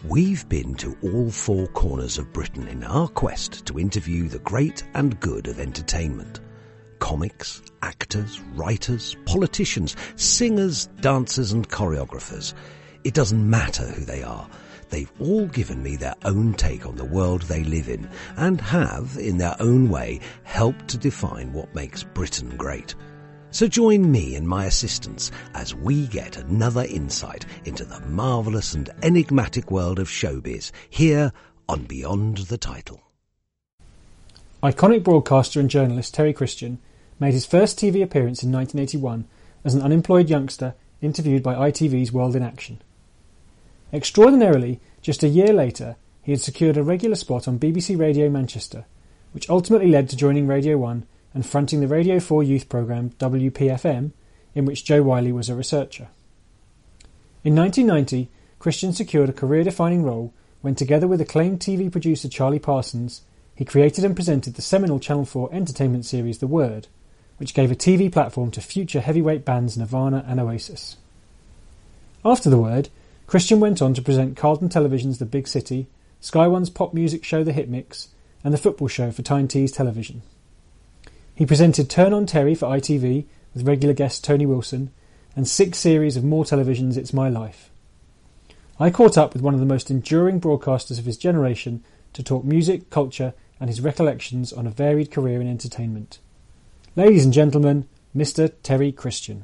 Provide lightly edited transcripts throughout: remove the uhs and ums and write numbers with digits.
We've been to all four corners of Britain in our quest to interview the great and good of entertainment. Comics, actors, writers, politicians, singers, dancers and choreographers. It doesn't matter who they are. They've all given me their own take on the world they live in and have, in their own way, helped to define what makes Britain great. So join me and my assistants as we get another insight into the marvellous and enigmatic world of showbiz here on Beyond the Title. Iconic broadcaster and journalist Terry Christian made his first TV appearance in 1981 as an unemployed youngster interviewed by ITV's World in Action. Extraordinarily, just a year later, he had secured a regular spot on BBC Radio Manchester, which ultimately led to joining Radio 1 and fronting the Radio 4 youth programme WPFM, in which Joe Wiley was a researcher. In 1990, Christian secured a career-defining role when, together with acclaimed TV producer Charlie Parsons, he created and presented the seminal Channel 4 entertainment series The Word, which gave a TV platform to future heavyweight bands Nirvana and Oasis. After The Word, Christian went on to present Carlton Television's The Big City, Sky One's pop music show The Hit Mix, and the football show for Tyne Tees Television. He presented Turn On Terry for ITV with regular guest Tony Wilson and 6 series of More Television's It's My Life. I caught up with one of the most enduring broadcasters of his generation to talk music, culture and his recollections on a varied career in entertainment. Ladies and gentlemen, Mr. Terry Christian.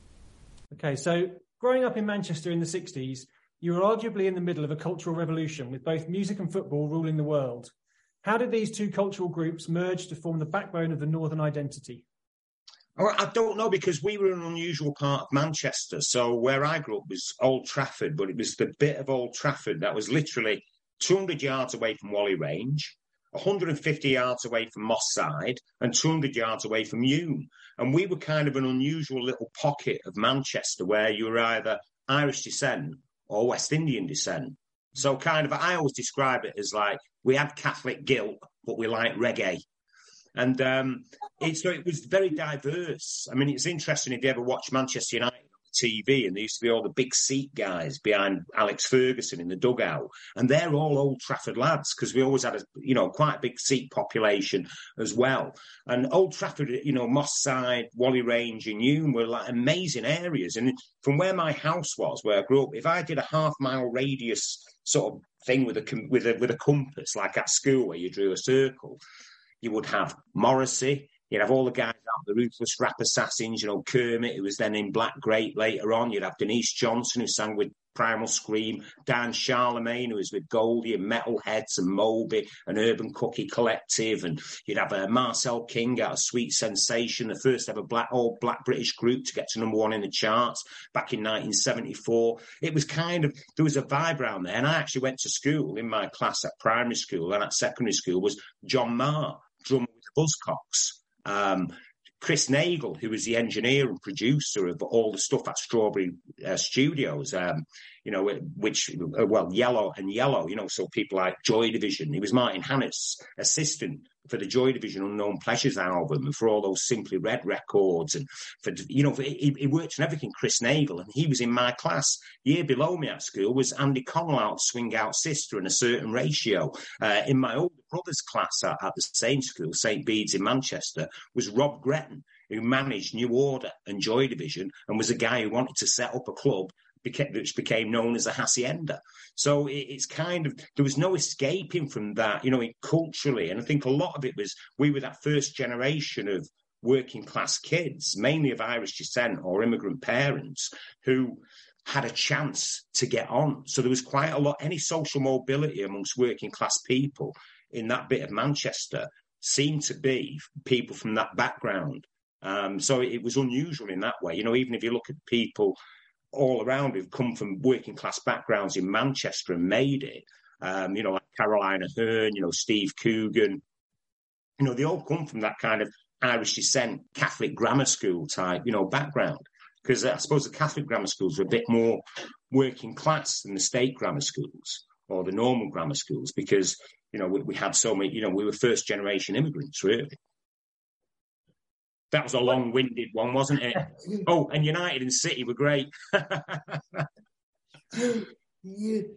Okay, so growing up in Manchester in the 60s, you were arguably in the middle of a cultural revolution with both music and football ruling the world. How did these two cultural groups merge to form the backbone of the Northern identity? Well, I don't know, because we were an unusual part of Manchester. So where I grew up was Old Trafford, but it was the bit of Old Trafford that was literally 200 yards away from Whalley Range, 150 yards away from Moss Side, and 200 yards away from Hume. And we were kind of an unusual little pocket of Manchester where you were either Irish descent or West Indian descent. So kind of, I always describe it as like, we had Catholic guilt, but we liked reggae. And so it was very diverse. I mean, it's interesting if you ever watch Manchester United on TV, and there used to be all the big seat guys behind Alex Ferguson in the dugout. And they're all Old Trafford lads, because we always had quite a big seat population as well. And Old Trafford, Moss Side, Whalley Range and Hume were like amazing areas. And from where my house was, where I grew up, if I did a half-mile radius sort of thing with a compass, like at school where you drew a circle, you would have Morrissey, you'd have all the guys out, the Ruthless Rap Assassins, Kermit, who was then in Black Grape later on. You'd have Denise Johnson, who sang with Primal Scream, Dan Charlemagne, who was with Goldie and Metalheads and Moby and Urban Cookie Collective, and you'd have Marcel King out of Sweet Sensation, the first ever all black British group to get to number 1 in the charts back in 1974. It was kind of, there was a vibe around there, and I actually went to school. In my class at primary school and at secondary school was John Marr, drummer with the Buzzcocks. Chris Nagel, who was the engineer and producer of all the stuff at Strawberry Studios, Yellow and Yellow, so people like Joy Division. He was Martin Hannett's assistant for the Joy Division Unknown Pleasures album and for all those Simply Red records. And he worked on everything, Chris Nagel, and he was in my class. Year below me at school was Andy Connell out Swing Out Sister and A Certain Ratio. In my older brother's class at the same school, St. Bede's in Manchester, was Rob Gretton, who managed New Order and Joy Division and was a guy who wanted to set up a club which became known as a Hacienda. So it's kind of, there was no escaping from that, culturally. And I think a lot of it was, we were that first generation of working class kids, mainly of Irish descent or immigrant parents, who had a chance to get on. So there was quite a lot, any social mobility amongst working class people in that bit of Manchester seemed to be people from that background. So it was unusual in that way. Even if you look at people all around who've come from working class backgrounds in Manchester and made it, like Carolina Hearn, Steve Coogan, they all come from that kind of Irish descent, Catholic grammar school type, background. Because I suppose the Catholic grammar schools are a bit more working class than the state grammar schools or the normal grammar schools, because, we had so many, we were first generation immigrants, really. That was a long-winded one, wasn't it? Oh, and United and City were great. You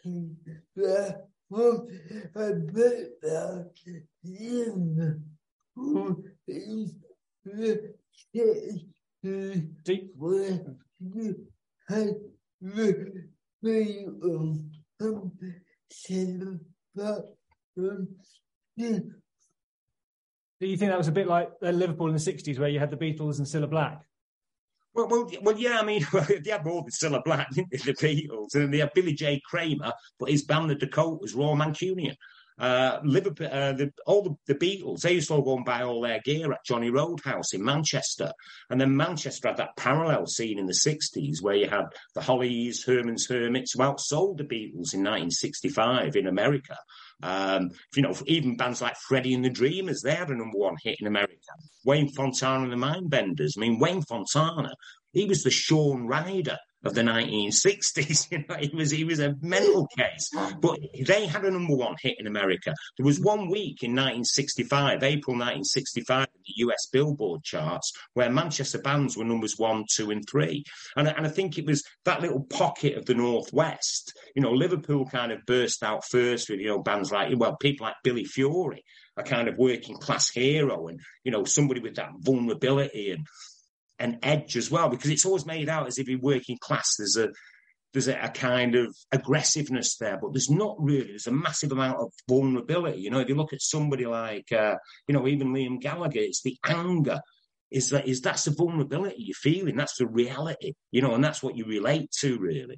Do you think that was a bit like Liverpool in the 60s where you had the Beatles and Cilla Black? Well, yeah, I mean, they had more than Cilla Black, didn't they, the Beatles? And they had Billy J. Kramer, but his band, the Dakotas, Roy Mancunian. Liverpool, all the Beatles, they used to all go and buy all their gear at Johnny Roadhouse in Manchester. And then Manchester had that parallel scene in the 60s where you had the Hollies, Herman's Hermits, who outsold the Beatles in 1965 in America. Even bands like Freddie and the Dreamers, they had a number one hit in America. Wayne Fontana and the Mindbenders. I mean, Wayne Fontana, he was the Shaun Ryder of the 1960s. He was a mental case. But they had a number one hit in America. There was 1 week in 1965, April 1965, in the US Billboard charts, where Manchester bands were numbers 1, 2, and 3. And I think it was that little pocket of the Northwest. Liverpool kind of burst out first with, bands like, people like Billy Fury, a kind of working class hero, and, somebody with that vulnerability and edge as well, because it's always made out as if in working class there's a kind of aggressiveness there, but there's not really. There's a massive amount of vulnerability. If you look at somebody like even Liam Gallagher, it's the anger. That's the vulnerability you're feeling. That's the reality, and that's what you relate to, really.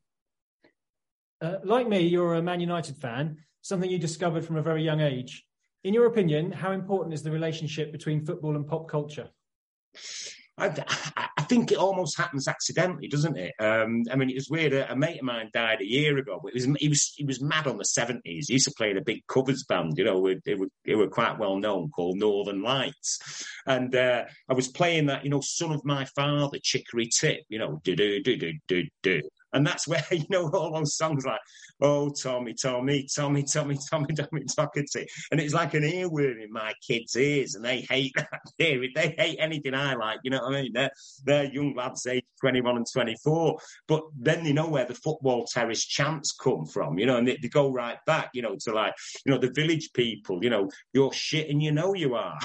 Like me, you're a Man United fan, something you discovered from a very young age. In your opinion, how important is the relationship between football and pop culture? I think it almost happens accidentally, doesn't it? It was weird. A mate of mine died a year ago, but he was mad on the 70s. He used to play in a big covers band, they were quite well known, called Northern Lights. And I was playing that, Son of My Father, Chicory Tip, do-do-do-do-do-do. And that's where, all those songs like, oh, Tommy, Tommy, Tommy, Tommy, Tommy, Tommy, Doherty. And it's like an earworm in my kids' ears, and they hate that theory. They hate anything I like, you know what I mean? They're young lads, age 21 and 24. But then they know where the football terrace chants come from, and they go right back, to like, the village people, you're shit and you are.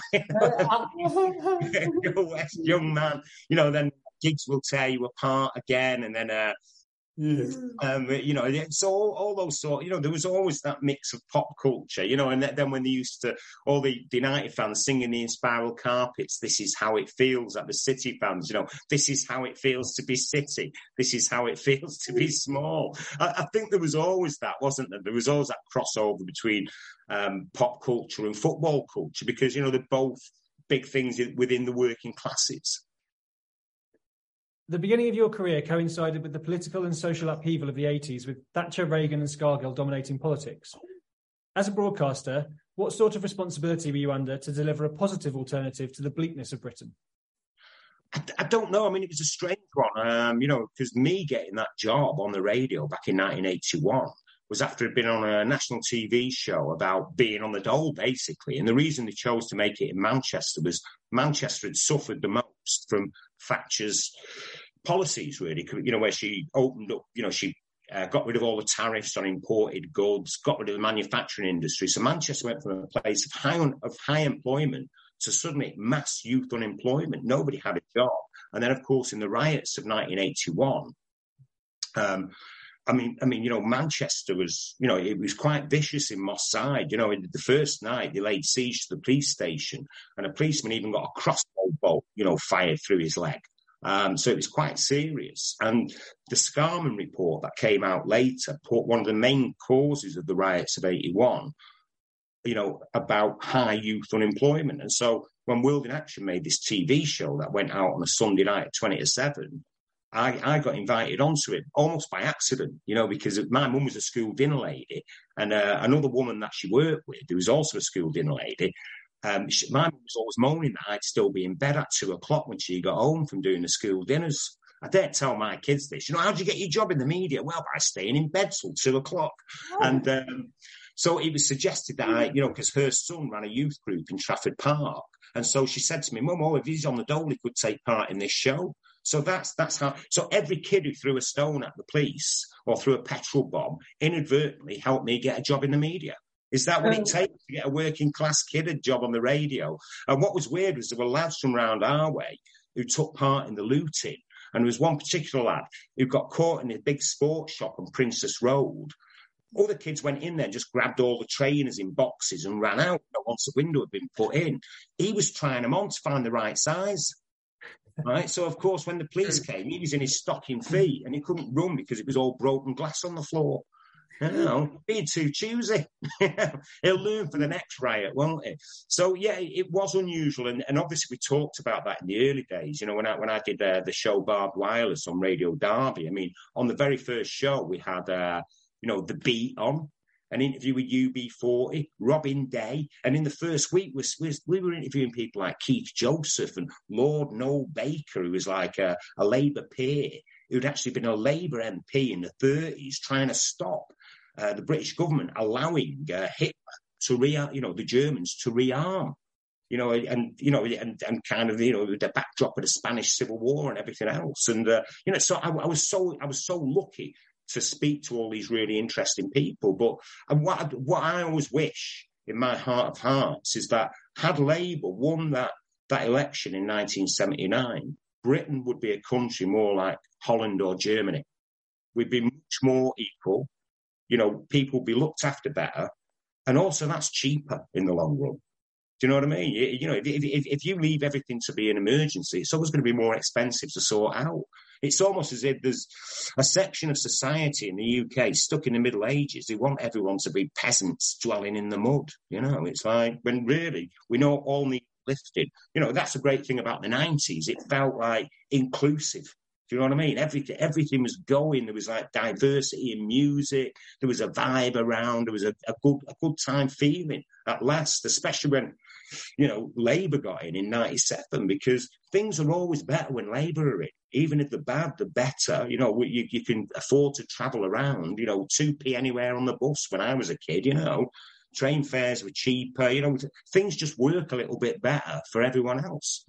You're West, young man, then gigs will tear you apart again, and then... it's all those sort. There was always that mix of pop culture, and then when they used to all the United fans singing the Spiral Carpets, this is how it feels at the City fans, this is how it feels to be City, this is how it feels to be small. I think there was always that, wasn't there? There was always that crossover between pop culture and football culture because they're both big things within the working classes. The beginning of your career coincided with the political and social upheaval of the 80s, with Thatcher, Reagan and Scargill dominating politics. As a broadcaster, what sort of responsibility were you under to deliver a positive alternative to the bleakness of Britain? I don't know. It was a strange one, because me getting that job on the radio back in 1981 was after I'd been on a national TV show about being on the dole, basically. And the reason they chose to make it in Manchester was Manchester had suffered the most from Thatcher's policies, really, where she opened up, she got rid of all the tariffs on imported goods, got rid of the manufacturing industry. So Manchester went from a place of high employment to suddenly mass youth unemployment. Nobody had a job. And then, of course, in the riots of 1981, Manchester was, it was quite vicious in Moss Side. The first night they laid siege to the police station and a policeman even got a crossbow bolt, fired through his leg. So it was quite serious. And the Scarman report that came out later put one of the main causes of the riots of 81, about high youth unemployment. And so when World in Action made this TV show that went out on a Sunday night at 20 to 7, I got invited onto it almost by accident, because my mum was a school dinner lady and another woman that she worked with, who was also a school dinner lady, my mum was always moaning that I'd still be in bed at 2:00 when she got home from doing the school dinners. I dare tell my kids this, how'd you get your job in the media? Well, by staying in bed till 2:00. Oh. And so it was suggested that because her son ran a youth group in Trafford Park. And so she said to me, Mum, if he's on the dole, he could take part in this show. So that's how. So every kid who threw a stone at the police or threw a petrol bomb inadvertently helped me get a job in the media. Is that what it takes to get a working class kid a job on the radio? And what was weird was there were lads from round our way who took part in the looting. And there was one particular lad who got caught in a big sports shop on Princess Road. Other kids went in there and just grabbed all the trainers in boxes and ran out once the window had been put in. He was trying them on to find the right size. Right. So, of course, when the police came, he was in his stocking feet and he couldn't run because it was all broken glass on the floor. Being too choosy. He'll learn for the next riot, won't he? So, yeah, it was unusual. And obviously we talked about that in the early days. You know, when I did the show Barbed Wireless on Radio Derby, I mean, on the very first show, we had, The Beat on, an interview with UB40, Robin Day. And in the first week, we were interviewing people like Keith Joseph and Lord Noel Baker, who was like a Labour peer, who'd actually been a Labour MP in the 30s, trying to stop the British government allowing Hitler to the Germans to rearm, and kind of, the backdrop of the Spanish Civil War and everything else. And, so I was so lucky to speak to all these really interesting people. But what I always wish in my heart of hearts is that had Labour won that election in 1979, Britain would be a country more like Holland or Germany. We'd be much more equal. People would be looked after better. And also that's cheaper in the long run. Do you know what I mean? If you leave everything to be an emergency, it's always going to be more expensive to sort out. It's almost as if there's a section of society in the UK stuck in the Middle Ages. They want everyone to be peasants dwelling in the mud. It's like, when really we know all need lifted. That's a great thing about the 90s. It felt like inclusive. Do you know what I mean? Everything was going. There was like diversity in music. There was a vibe around. There was a good time feeling at last, especially when, Labour got in 97, because things are always better when Labour are in. Even if they're bad, they're better. You can afford to travel around, 2p anywhere on the bus when I was a kid, Train fares were cheaper, things just work a little bit better for everyone else.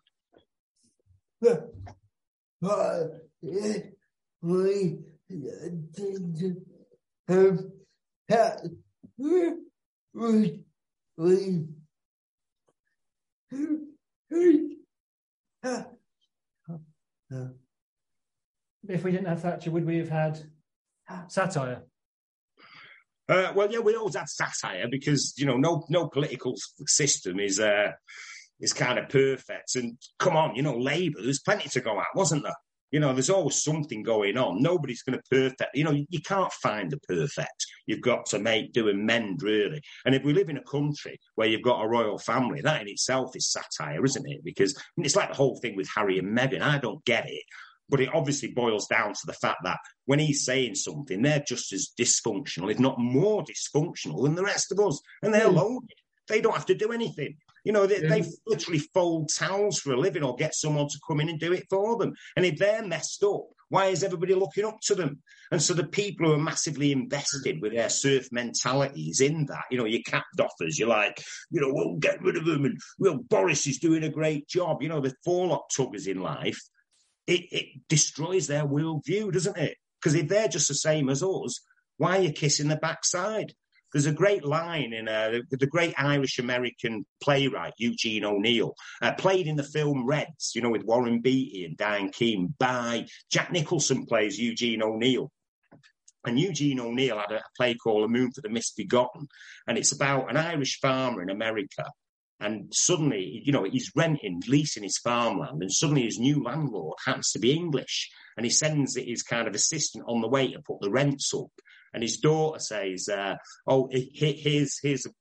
If we didn't have Thatcher, would we have had satire? Well, yeah, we always had satire because, no political system is kind of perfect. And come on, Labour, there's plenty to go at, wasn't there? There's always something going on. Nobody's going to perfect. You can't find the perfect. You've got to do and mend, really. And if we live in a country where you've got a royal family, that in itself is satire, isn't it? Because it's like the whole thing with Harry and Meghan. I don't get it. But it obviously boils down to the fact that when he's saying something, they're just as dysfunctional, if not more dysfunctional than the rest of us. And they're loaded. They don't have to do anything. They literally fold towels for a living or get someone to come in and do it for them. And if they're messed up, why is everybody looking up to them? And so the people who are massively invested with their serf mentalities in that, your cap doffers, you're like, we'll get rid of them. And, Boris is doing a great job. The forelock tuggers in life, it destroys their worldview, doesn't it? Because if they're just the same as us, why are you kissing the backside? There's a great line in the great Irish-American playwright, Eugene O'Neill, played in the film Reds, with Warren Beatty and Diane Keane by Jack Nicholson plays Eugene O'Neill. And Eugene O'Neill had a play called A Moon for the Misbegotten. And it's about an Irish farmer in America. And suddenly, he's leasing his farmland. And suddenly his new landlord happens to be English. And he sends his kind of assistant on the way to put the rents up. And his daughter says, here's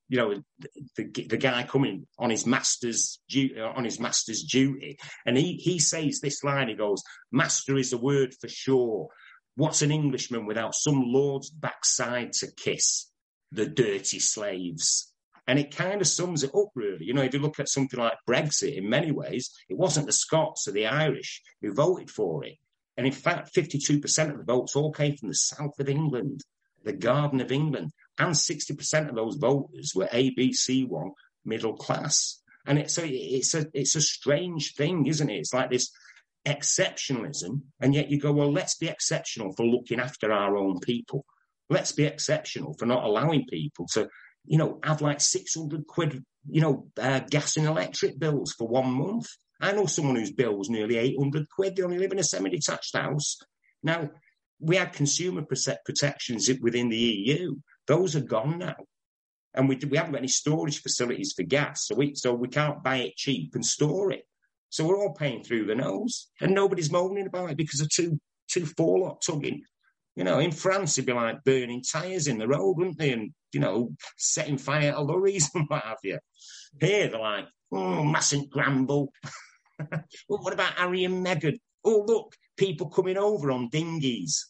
the guy coming on his master's duty. And he says this line, he goes, "Master is a word for sure. What's an Englishman without some lord's backside to kiss? The dirty slaves." And it kind of sums it up, really. If you look at something like Brexit, in many ways, it wasn't the Scots or the Irish who voted for it. And in fact, 52% of the votes all came from the south of England, the Garden of England, and 60% of those voters were ABC1 middle class. And it's a strange thing, isn't it? It's like this exceptionalism, and yet you go, well, let's be exceptional for looking after our own people. Let's be exceptional for not allowing people to, have like 600 quid, gas and electric bills for 1 month. I know someone whose bill was nearly 800 quid. They only live in a semi-detached house. Now, we had consumer protections within the EU. Those are gone now. And we haven't got any storage facilities for gas, so we can't buy it cheap and store it. So we're all paying through the nose, and nobody's moaning about it because of two forelock tugging. In France, it'd be like burning tyres in the road, wouldn't they? And, setting fire to lorries and what have you. Here, they're like, mustn't grumble. Well, what about Harry and Meghan? Oh, look, people coming over on dinghies.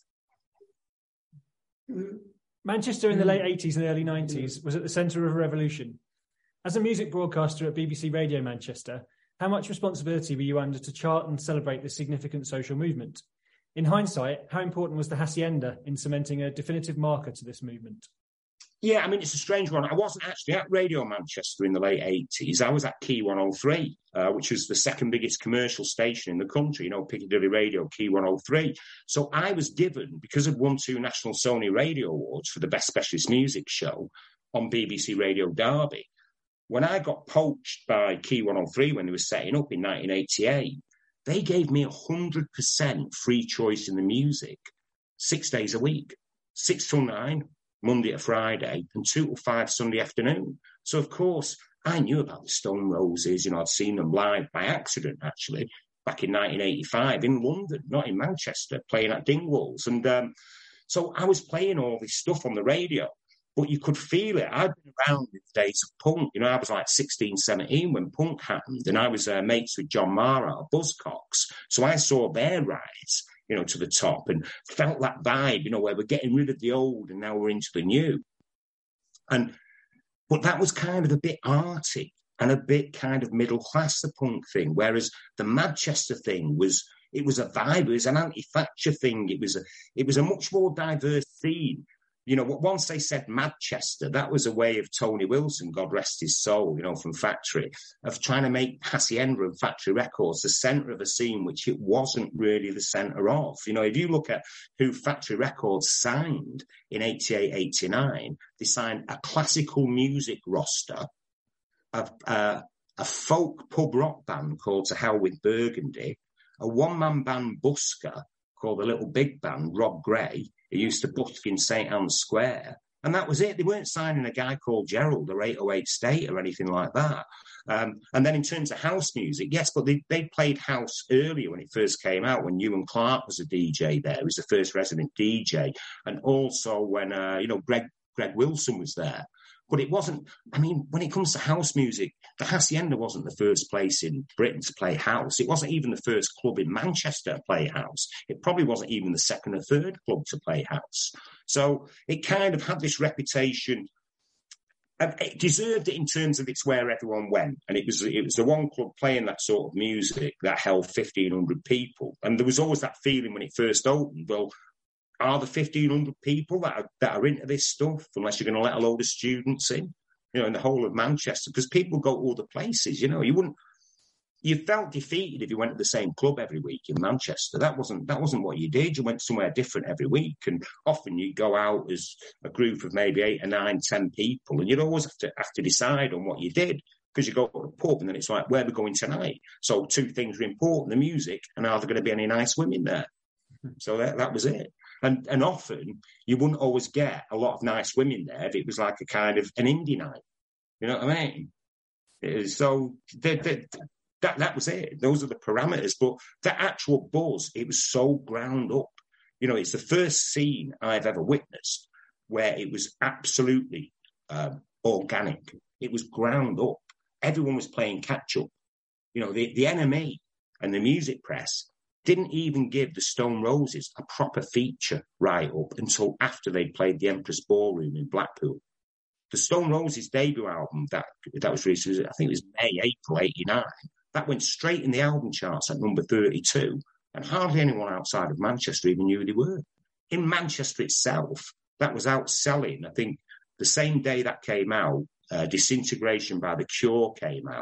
Manchester in the late 80s and early 90s was at the centre of a revolution. As a music broadcaster at BBC Radio Manchester, how much responsibility were you under to chart and celebrate this significant social movement? In hindsight, how important was the Hacienda in cementing a definitive marker to this movement? Yeah, it's a strange one. I wasn't actually at Radio Manchester in the late 80s. I was at Key 103, which was the second biggest commercial station in the country, Piccadilly Radio, Key 103. So I was given, because I'd won 2 National Sony Radio Awards for the Best Specialist Music Show on BBC Radio Derby. When I got poached by Key 103 when they were setting up in 1988, they gave me 100% free choice in the music, 6 days a week, 6 till 9, Monday to Friday, and 2 till 5 Sunday afternoon. So, of course, I knew about the Stone Roses. I'd seen them live by accident, actually, back in 1985 in London, not in Manchester, playing at Dingwalls. And so I was playing all this stuff on the radio, but you could feel it. I'd been around in the days of punk. I was like 16, 17 when punk happened, and I was mates with John Marr of Buzzcocks. So I saw their rise, to the top, and felt that vibe, where we're getting rid of the old and now we're into the new. But that was kind of a bit arty and a bit kind of middle class, the punk thing, whereas the Manchester thing was a vibe. It was an anti-Thatcher thing. It was a much more diverse scene. Once they said Manchester, that was a way of Tony Wilson, God rest his soul, from Factory, of trying to make Hacienda and Factory Records the centre of a scene which it wasn't really the centre of. If you look at who Factory Records signed in 88, 89, they signed a classical music roster, a folk pub rock band called To Hell with Burgundy, a one-man band busker called the Little Big Band, Rob Gray, who used to busk in St. Anne's Square. And that was it. They weren't signing a guy called Gerald or 808 State or anything like that. And then in terms of house music, yes, but they played house earlier when it first came out, when Ewan Clark was a DJ there. He was the first resident DJ. And also when, Greg Wilson was there. But it wasn't, when it comes to house music, the Hacienda wasn't the first place in Britain to play house. It wasn't even the first club in Manchester to play house. It probably wasn't even the second or third club to play house. So it kind of had this reputation. It deserved it in terms of it's where everyone went. And it was the one club playing that sort of music that held 1,500 people. And there was always that feeling when it first opened, well, are the 1,500 people that are into this stuff, unless you're going to let a load of students in, in the whole of Manchester? Because people go to other places, you felt defeated if you went to the same club every week in Manchester. That wasn't what you did. You went somewhere different every week, and often you'd go out as a group of maybe 8 or 9, 10 people, and you'd always have to decide on what you did, because you go to the pub and then it's like, where are we going tonight? So 2 things are important: the music, and are there going to be any nice women there? So that was it. And often you wouldn't always get a lot of nice women there if it was like a kind of an indie night. You know what I mean? So that was it. Those are the parameters. But the actual buzz, it was so ground up. It's the first scene I've ever witnessed where it was absolutely organic. It was ground up. Everyone was playing catch up. The NME and the music press didn't even give the Stone Roses a proper feature write-up until after they'd played the Empress Ballroom in Blackpool. The Stone Roses debut album that was released, I think it was April 89, that went straight in the album charts at number 32, and hardly anyone outside of Manchester even knew who they were. In Manchester itself, that was outselling. I think the same day that came out, Disintegration by The Cure came out,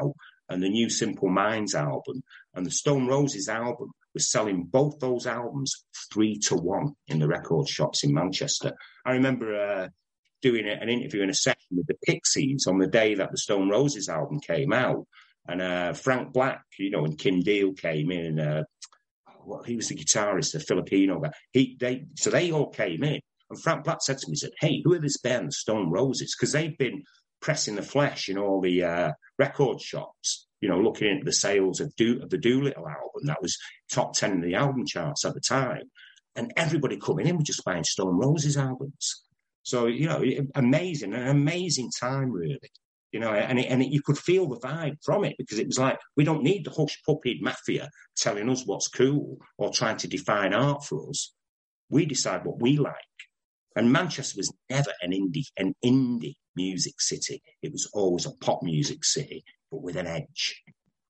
and the new Simple Minds album, and the Stone Roses album was selling both those albums 3-1 in the record shops in Manchester. I remember doing an interview in a session with the Pixies on the day that the Stone Roses album came out, and Frank Black, and Kim Deal came in, and he was the guitarist, the Filipino guy. So they all came in, and Frank Black said to me, he said, "Hey, who are this band, the Stone Roses?" Because they'd been pressing the flesh in all the record shops, looking into the sales of the Doolittle album that was top 10 in the album charts at the time. And everybody coming in was just buying Stone Roses albums. So, an amazing time, really. And you could feel the vibe from it, because it was like, we don't need the hush-puppied mafia telling us what's cool or trying to define art for us. We decide what we like. And Manchester was never an indie music city. It was always a pop music city, but with an edge.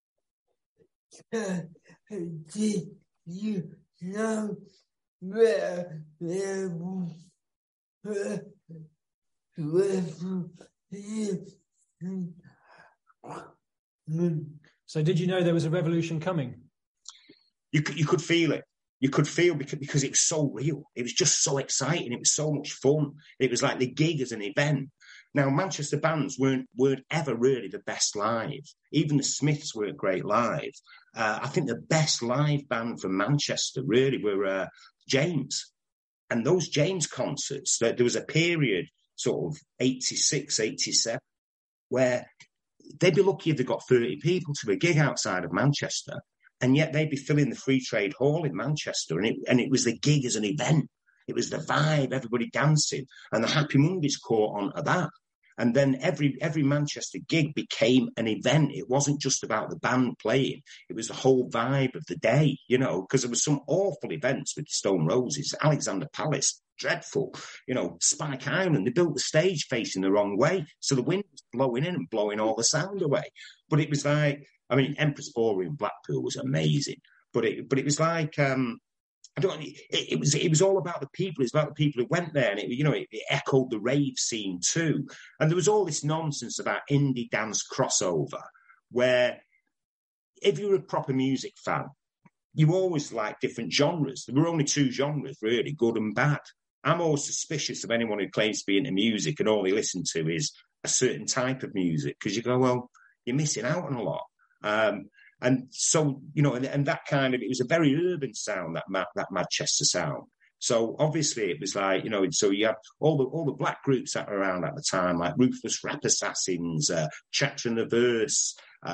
Did you know where So did you know there was a revolution coming? You could feel it. You could feel, because it was so real. It was just so exciting. It was so much fun. It was like the gig as an event. Now, Manchester bands weren't ever really the best live. Even the Smiths weren't great live. I think the best live band from Manchester really were James. And those James concerts, there was a period, sort of 86, 87, where they'd be lucky if they got 30 people to a gig outside of Manchester. And yet they'd be filling the Free Trade Hall in Manchester. And it was the gig as an event. It was the vibe, everybody dancing. And the Happy Mondays caught on to that. And then every Manchester gig became an event. It wasn't just about the band playing. It was the whole vibe of the day, because there were some awful events with the Stone Roses, Alexander Palace, dreadful, Spike Island. They built the stage facing the wrong way. So the wind was blowing in and blowing all the sound away. But it was like, Empress Ballroom Blackpool was amazing. But it was like, it was all about the people. It's about the people who went there, and it echoed the rave scene too. And there was all this nonsense about indie dance crossover, where if you were a proper music fan, you always liked different genres. There were only two genres, really, good and bad. I'm always suspicious of anyone who claims to be into music and all they listen to is a certain type of music, because you go, well, you're missing out on a lot. And so, and that kind of, it was a very urban sound, that Manchester sound. So obviously it was like, so you have all the black groups that were around at the time, like Ruthless Rap Assassins, Chapter and the Verse,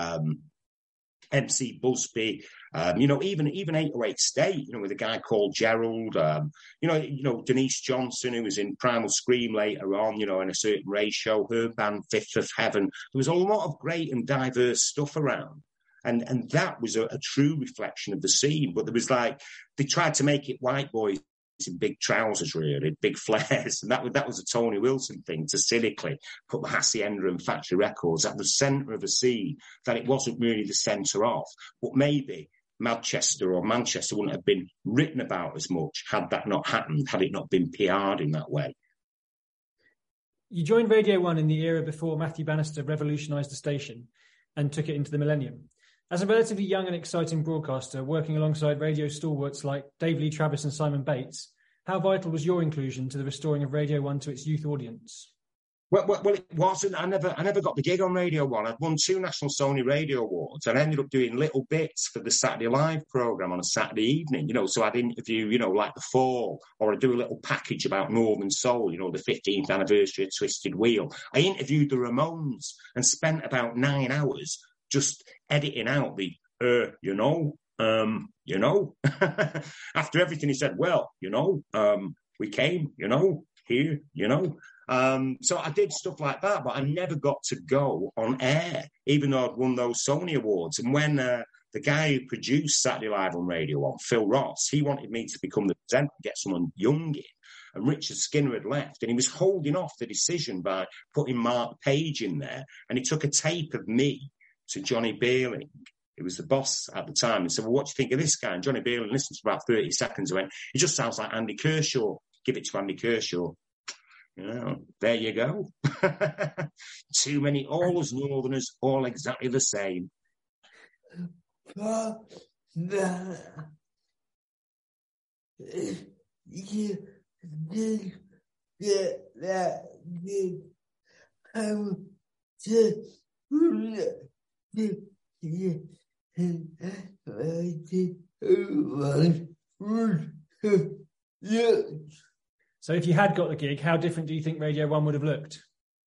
MC Busby, even 808 State, with a guy called Gerald, Denise Johnson, who was in Primal Scream later on, in a certain ratio, her band Fifth of Heaven. There was a lot of great and diverse stuff around. And that was a true reflection of the scene. But there was they tried to make it white boys in big trousers, really, big flares. And that was a Tony Wilson thing, to cynically put the Hacienda and Factory Records at the centre of a scene that it wasn't really the centre of. But maybe Manchester wouldn't have been written about as much had that not happened, had it not been PR'd in that way. You joined Radio 1 in the era before Matthew Bannister revolutionised the station and took it into the millennium. As a relatively young and exciting broadcaster, working alongside radio stalwarts like Dave Lee Travis and Simon Bates, how vital was your inclusion to the restoring of Radio 1 to its youth audience? Well, it wasn't. I never got the gig on Radio 1. I'd won 2 National Sony Radio Awards, and I ended up doing little bits for the Saturday Live programme on a Saturday evening. So I'd interview, like The Fall, or I'd do a little package about Northern Soul, the 15th anniversary of Twisted Wheel. I interviewed the Ramones and spent about 9 hours just editing out the, after everything he said, we came, here, so I did stuff like that, but I never got to go on air, even though I'd won those Sony Awards. And when the guy who produced Saturday Live on Radio 1, Phil Ross, he wanted me to become the presenter, get someone young in. And Richard Skinner had left, and he was holding off the decision by putting Mark Page in there. And he took a tape of me to Johnny Beerling, who was the boss at the time, and said, well, what do you think of this guy? And Johnny Beerling listened to about 30 seconds and went, he just sounds like Andy Kershaw. Give it to Andy Kershaw. There you go. Too many, all us Northerners, all exactly the same. for that. You did get that good. I'm just So if you had got the gig, how different do you think Radio 1 would have looked?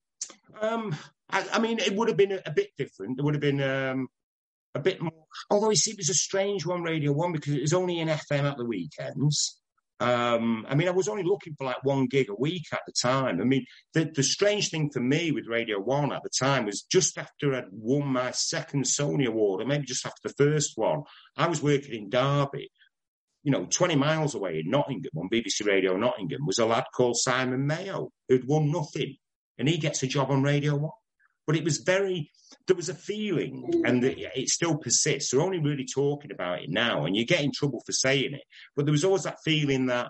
I mean, it would have been a bit different. It would have been a bit more, although it was a strange one, Radio 1, because it was only in FM at the weekends. I mean, I was only looking for like 1 gig a week at the time. I mean, the strange thing for me with Radio 1 at the time was just after I'd won my second Sony award, or maybe just after the first one, I was working in Derby. 20 miles away in Nottingham, on BBC Radio Nottingham, was a lad called Simon Mayo, who'd won nothing. And he gets a job on Radio 1. But it was there was a feeling, and it still persists. We're only really talking about it now, and you get in trouble for saying it. But there was always that feeling that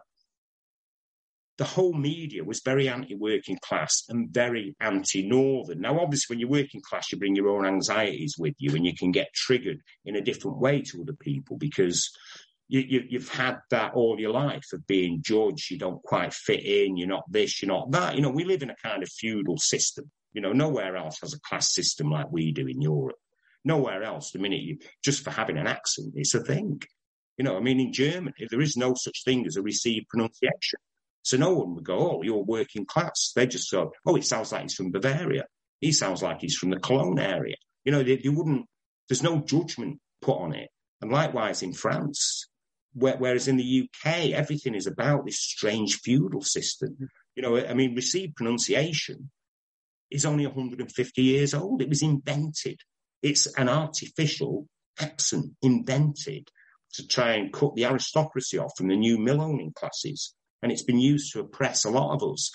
the whole media was very anti-working class and very anti-Northern. Now, obviously, when you're working class, you bring your own anxieties with you, and you can get triggered in a different way to other people because you've had that all your life of being judged. You don't quite fit in. You're not this, you're not that. We live in a kind of feudal system. Nowhere else has a class system like we do in Europe. Nowhere else, the minute just for having an accent, it's a thing. I mean, in Germany, there is no such thing as a received pronunciation. So no one would go, oh, you're working class. They just go, oh, it sounds like he's from Bavaria. He sounds like he's from the Cologne area. They wouldn't, there's no judgment put on it. And likewise in France, whereas in the UK, everything is about this strange feudal system. I mean, received pronunciation is only 150 years old. It was invented. It's an artificial accent invented to try and cut the aristocracy off from the new mill-owning classes. And it's been used to oppress a lot of us.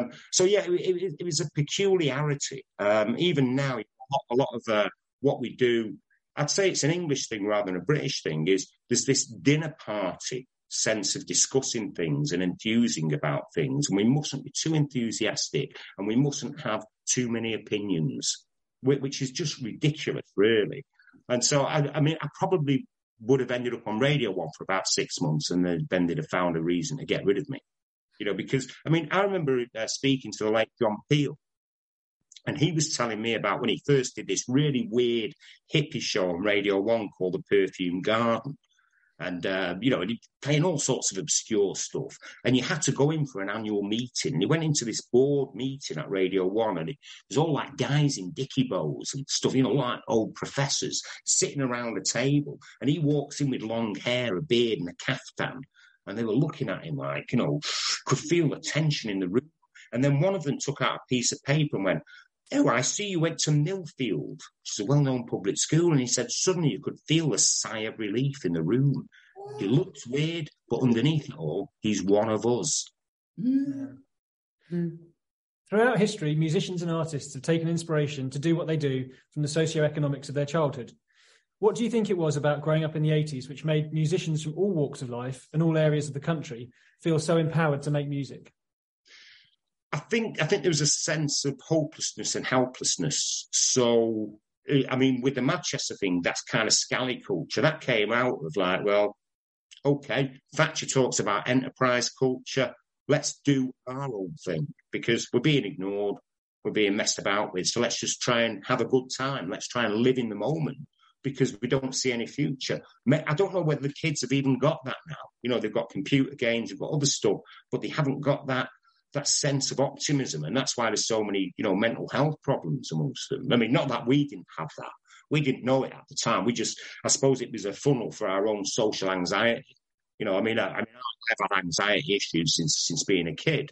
It was a peculiarity. Even now, a lot of what we do, I'd say it's an English thing rather than a British thing, is there's this dinner party sense of discussing things and enthusing about things. And we mustn't be too enthusiastic and we mustn't have too many opinions, which is just ridiculous, really. And so, I mean, I probably would have ended up on Radio 1 for about 6 months and then they'd have found a reason to get rid of me. Because, I mean, I remember speaking to the late John Peel, and he was telling me about when he first did this really weird hippie show on Radio 1 called The Perfume Garden. And, playing all sorts of obscure stuff. And you had to go in for an annual meeting. And he went into this board meeting at Radio 1, and it was all like guys in dicky bows and stuff, like old professors sitting around the table. And he walks in with long hair, a beard, and a caftan. And they were looking at him like, could feel the tension in the room. And then one of them took out a piece of paper and went, oh, I see you went to Millfield, which is a well-known public school. And he said, suddenly you could feel a sigh of relief in the room. He looks weird, but underneath it all, he's one of us. Throughout history, musicians and artists have taken inspiration to do what they do from the socioeconomics of their childhood. What do you think it was about growing up in the 80s which made musicians from all walks of life and all areas of the country feel so empowered to make music? I think there was a sense of hopelessness and helplessness. So, I mean, with the Manchester thing, that's kind of scally culture. That came out of like, well, okay, Thatcher talks about enterprise culture. Let's do our own thing because we're being ignored, we're being messed about with. So let's just try and have a good time. Let's try and live in the moment because we don't see any future. I don't know whether the kids have even got that now. They've got computer games, they've got other stuff, but they haven't got that sense of optimism. And that's why there's so many, mental health problems amongst them. I mean, not that we didn't have that. We didn't know it at the time. I suppose it was a funnel for our own social anxiety. I've had anxiety issues since being a kid.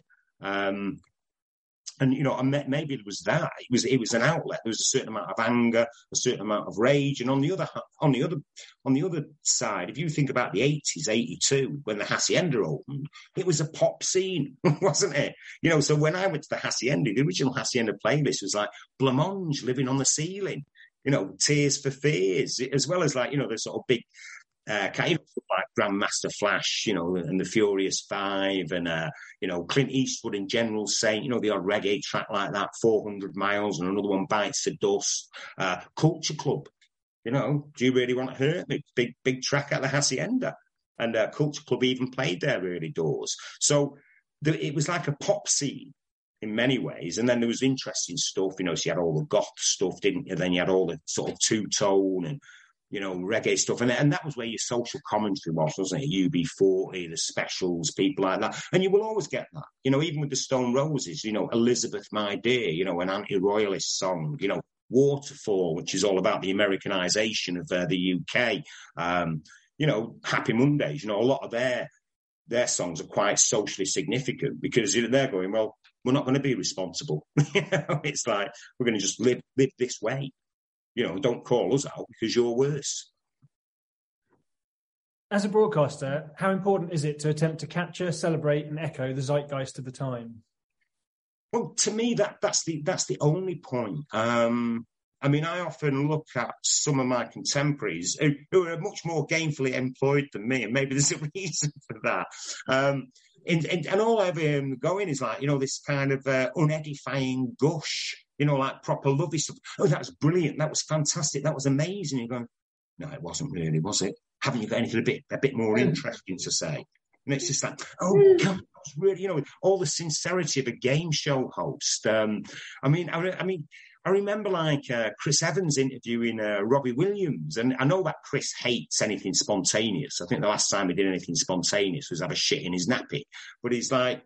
And maybe it was that. It was an outlet. There was a certain amount of anger, a certain amount of rage. And on the other side, if you think about the 80s, 82, when the Hacienda opened, it was a pop scene, wasn't it? So when I went to the Hacienda, the original Hacienda playlist was like Blancmange, Living on the Ceiling, Tears for Fears, as well as like, the sort of big kind of like Grandmaster Flash, and the Furious Five, and Clint Eastwood and General Saint, the odd reggae track like that, 400 Miles, and another one, Bites the Dust, Culture Club, You know, do you really want to hurt me? Big track at the Hacienda. And Culture Club even played there early doors. So it was like a pop scene in many ways. And then there was interesting stuff. You know, so you had all the goth stuff, didn't you? Then you had all the sort of two-tone and, you know, reggae stuff. And that was where your social commentary was, wasn't it? UB40, the Specials, people like that. And you will always get that. You know, even with the Stone Roses, you know, Elizabeth, My Dear, you know, an anti-royalist song, you know, Waterfall, which is all about the Americanization of the UK. You know, Happy Mondays, you know, a lot of their songs are quite socially significant because they're going, well, we're not going to be responsible. You know, it's like, we're going to just live this way. You know, don't call us out because you're worse. As a broadcaster, how important is it to attempt to capture, celebrate and echo the zeitgeist of the time? Well, to me, that's the only point. I mean, I often look at some of my contemporaries who are much more gainfully employed than me, and maybe there's a reason for that. And all I ever going is like, you know, this kind of unedifying gush, you know, like proper lovey stuff. Oh, that was brilliant. That was fantastic. That was amazing. You're going, no, it wasn't really, was it? Haven't you got anything a bit more interesting to say? And it's just like, oh, God, that was really, you know, all the sincerity of a game show host. I remember like Chris Evans interviewing Robbie Williams, and I know that Chris hates anything spontaneous. I think the last time he did anything spontaneous was have a shit in his nappy. But he's like,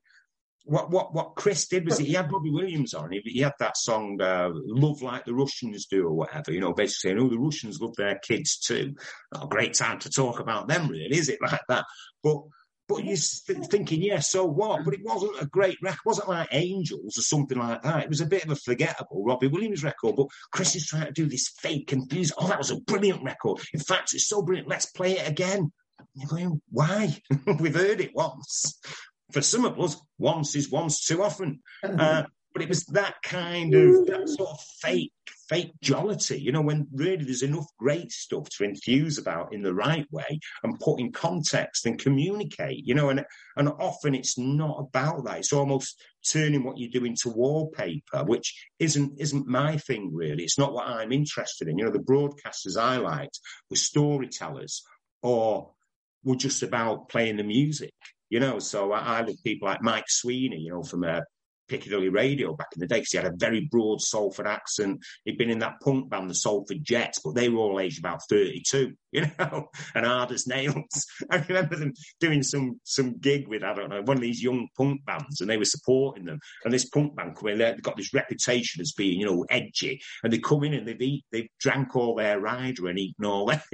what Chris did was he had Robbie Williams on. He had that song, Love Like the Russians Do or whatever, you know, basically saying, oh, the Russians love their kids too. Not a great time to talk about them, really, is it like that? But you're thinking, yeah, so what? But it wasn't a great record. It wasn't like Angels or something like that. It was a bit of a forgettable Robbie Williams record. But Chris is trying to do this fake enthusiasm. Oh, that was a brilliant record. In fact, it's so brilliant. Let's play it again. And you're going, why? We've heard it once. For some of us, once is once too often. But it was that kind of, that sort of fake jollity, you know, when really there's enough great stuff to enthuse about in the right way and put in context and communicate, you know, and often it's not about that. It's almost turning what you do into wallpaper, which isn't my thing, really. It's not what I'm interested in. You know, the broadcasters I liked were storytellers or were just about playing the music, you know. So I love people like Mike Sweeney, you know, from Piccadilly Radio back in the day, because he had a very broad Salford accent. He'd been in that punk band, the Salford Jets, but they were all aged about 32, you know, and hard as nails. I remember them doing some gig with, I don't know, one of these young punk bands, and they were supporting them. And this punk band come in, they've got this reputation as being, you know, edgy. And they come in and they've drank all their rider and eaten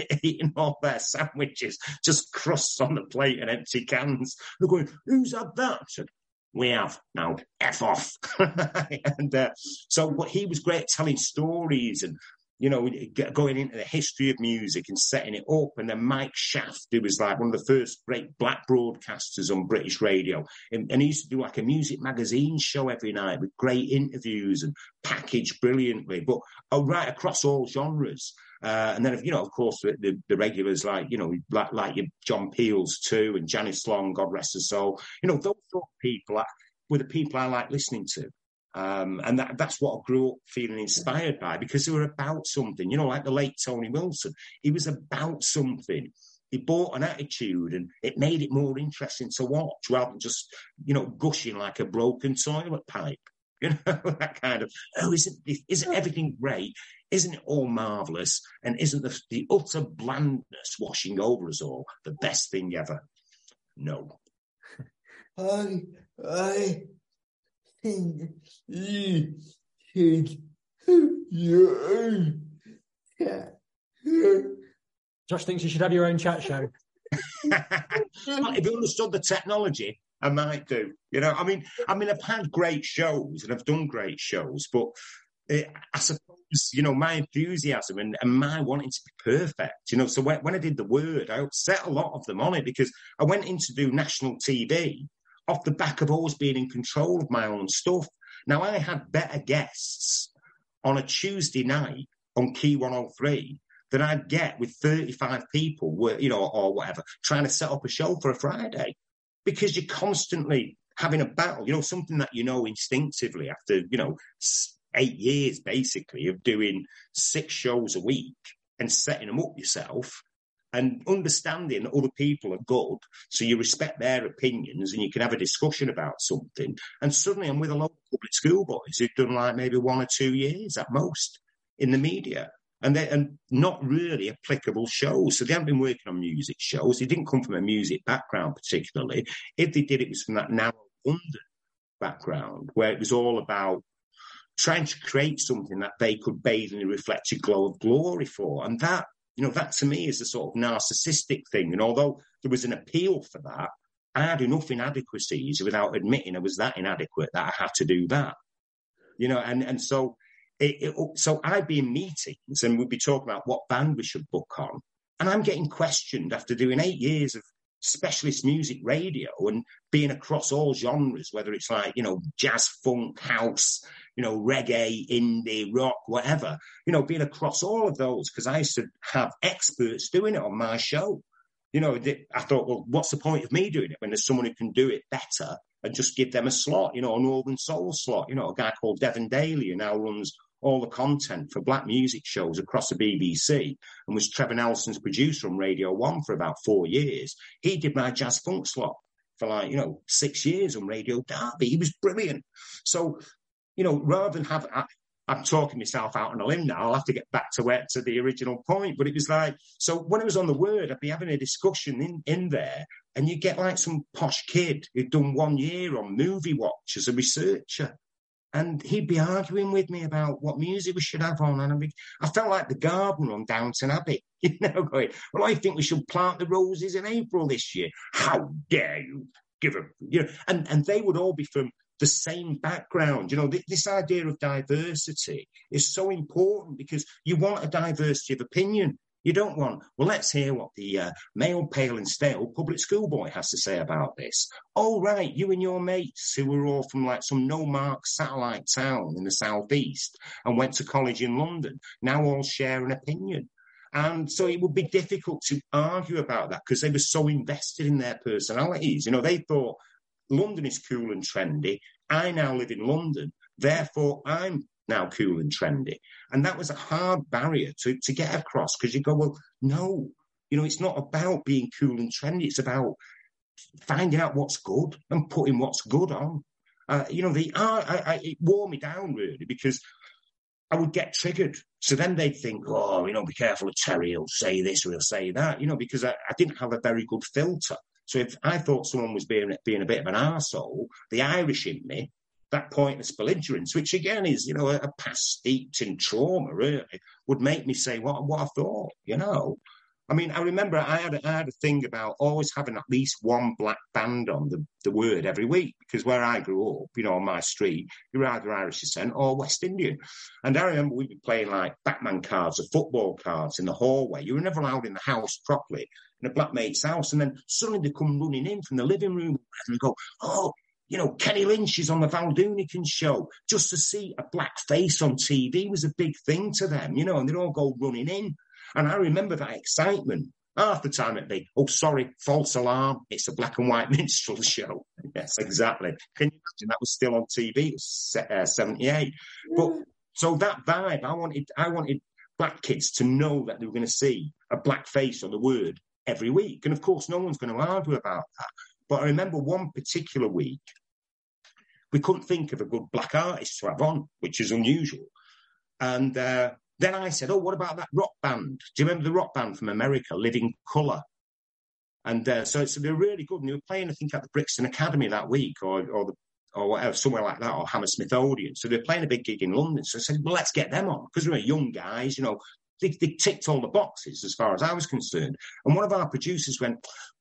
all their sandwiches, just crusts on the plate and empty cans. They're going, who's had that? We have. Now, F off. And but he was great at telling stories and, you know, going into the history of music and setting it up. And then Mike Shaft, who was like one of the first great black broadcasters on British radio. And he used to do like a music magazine show every night with great interviews and packaged brilliantly, but right across all genres. And then, you know, of course, the regulars like, you know, like your John Peels too, and Janice Long, God rest her soul. You know, those sort of people were the people I like listening to. And that's what I grew up feeling inspired by, because they were about something, you know, like the late Tony Wilson. He was about something. He brought an attitude and it made it more interesting to watch rather than just, you know, gushing like a broken toilet pipe. You know, that kind of, oh, isn't everything great? Isn't it all marvellous? And isn't the utter blandness washing over us all the best thing ever? No. I think you should your own chat. Josh thinks you should have your own chat show. Well, if you understood the technology, I might do. You know, I mean, I've had great shows and I've done great shows, but I suppose, you know, my enthusiasm and my wanting to be perfect, you know, so when I did The Word, I upset a lot of them on it because I went in to do national TV off the back of always being in control of my own stuff. Now, I had better guests on a Tuesday night on Key 103 than I'd get with 35 people, you know, or whatever, trying to set up a show for a Friday. Because you're constantly having a battle, you know, something that you know instinctively after, you know, 8 years basically of doing 6 shows a week. and setting them up yourself and understanding that other people are good, so you respect their opinions and you can have a discussion about something. And suddenly I'm with a lot of public school boys who've done like maybe 1 or 2 years at most in the media. And not really applicable shows. So they haven't been working on music shows. They didn't come from a music background particularly. If they did, it was from that narrow London background where it was all about trying to create something that they could bathe in a reflected glow of glory for. And that, that to me is a sort of narcissistic thing. And although there was an appeal for that, I had enough inadequacies without admitting I was that inadequate that I had to do that. And so... So I'd be in meetings and we'd be talking about what band we should book on. And I'm getting questioned after doing 8 years of specialist music radio and being across all genres, whether it's like, jazz, funk, house, reggae, indie, rock, whatever, being across all of those, because I used to have experts doing it on my show. I thought, well, what's the point of me doing it when there's someone who can do it better and just give them a slot, a Northern Soul slot, a guy called Devon Daly who now runs all the content for black music shows across the BBC and was Trevor Nelson's producer on Radio 1 for about 4 years. He did my jazz funk slot for 6 years on Radio Derby. He was brilliant. So, rather than I'm talking myself out on a limb now. I'll have to get back to the original point. But it was like, so when it was on The Word, I'd be having a discussion in there and you get like some posh kid who'd done 1 year on Movie Watch as a researcher. And he'd be arguing with me about what music we should have on. And I felt like the gardener on Downton Abbey, going, well, I think we should plant the roses in April this year. How dare you give them, and they would all be from the same background. This idea of diversity is so important because you want a diversity of opinion. You don't want, well, let's hear what the male, pale and stale public school boy has to say about this. Oh, right, you and your mates who were all from like some no-mark satellite town in the southeast and went to college in London, now all share an opinion. And so it would be difficult to argue about that because they were so invested in their personalities. They thought London is cool and trendy. I now live in London. Therefore, I'm now cool and trendy. And that was a hard barrier to get across because you go, well, no, it's not about being cool and trendy. It's about finding out what's good and putting what's good on. It wore me down really because I would get triggered. So then they'd think, oh, be careful of Terry, he'll say this or he'll say that, because I didn't have a very good filter. So if I thought someone was being a bit of an arsehole, the Irish in me, that pointless belligerence, which again is, a past steeped in trauma, really, would make me say what I thought, I mean, I remember I had a thing about always having at least one black band on the Word every week, because where I grew up, on my street, you're either Irish descent or West Indian. And I remember we'd be playing like Batman cards or football cards in the hallway. You were never allowed in the house properly, in a black mate's house. And then suddenly they come running in from the living room and they go, oh, Kenny Lynch is on the Val Doonican show. Just to see a black face on TV was a big thing to them, and they'd all go running in. And I remember that excitement. Half the time it'd be, oh, sorry, false alarm. It's a black and white minstrel show. Yes, exactly. Can you imagine that was still on TV? It was 78. But so that vibe, I wanted black kids to know that they were going to see a black face on the Word every week. And of course, no one's going to argue about that. But I remember one particular week, we couldn't think of a good black artist to have on, which is unusual. And then I said, oh, what about that rock band? Do you remember the rock band from America, Living Colour? And so they were really good. And they were playing, I think, at the Brixton Academy that week or whatever, somewhere like that, or Hammersmith Odeon. So they were playing a big gig in London. So I said, well, let's get them on. Because we were young guys, they ticked all the boxes as far as I was concerned. And one of our producers went,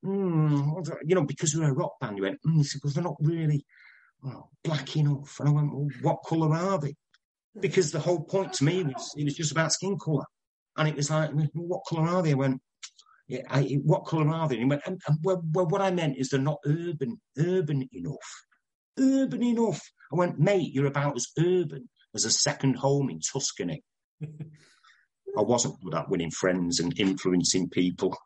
because we're a rock band, he went, he said, well, they're not really black enough. And I went, well, what colour are they? Because the whole point to me was just about skin colour. And it was like, well, what colour are they? I went, what colour are they? And he went, well, what I meant is they're not urban enough. Urban enough. I went, mate, you're about as urban as a second home in Tuscany. I wasn't good at winning friends and influencing people,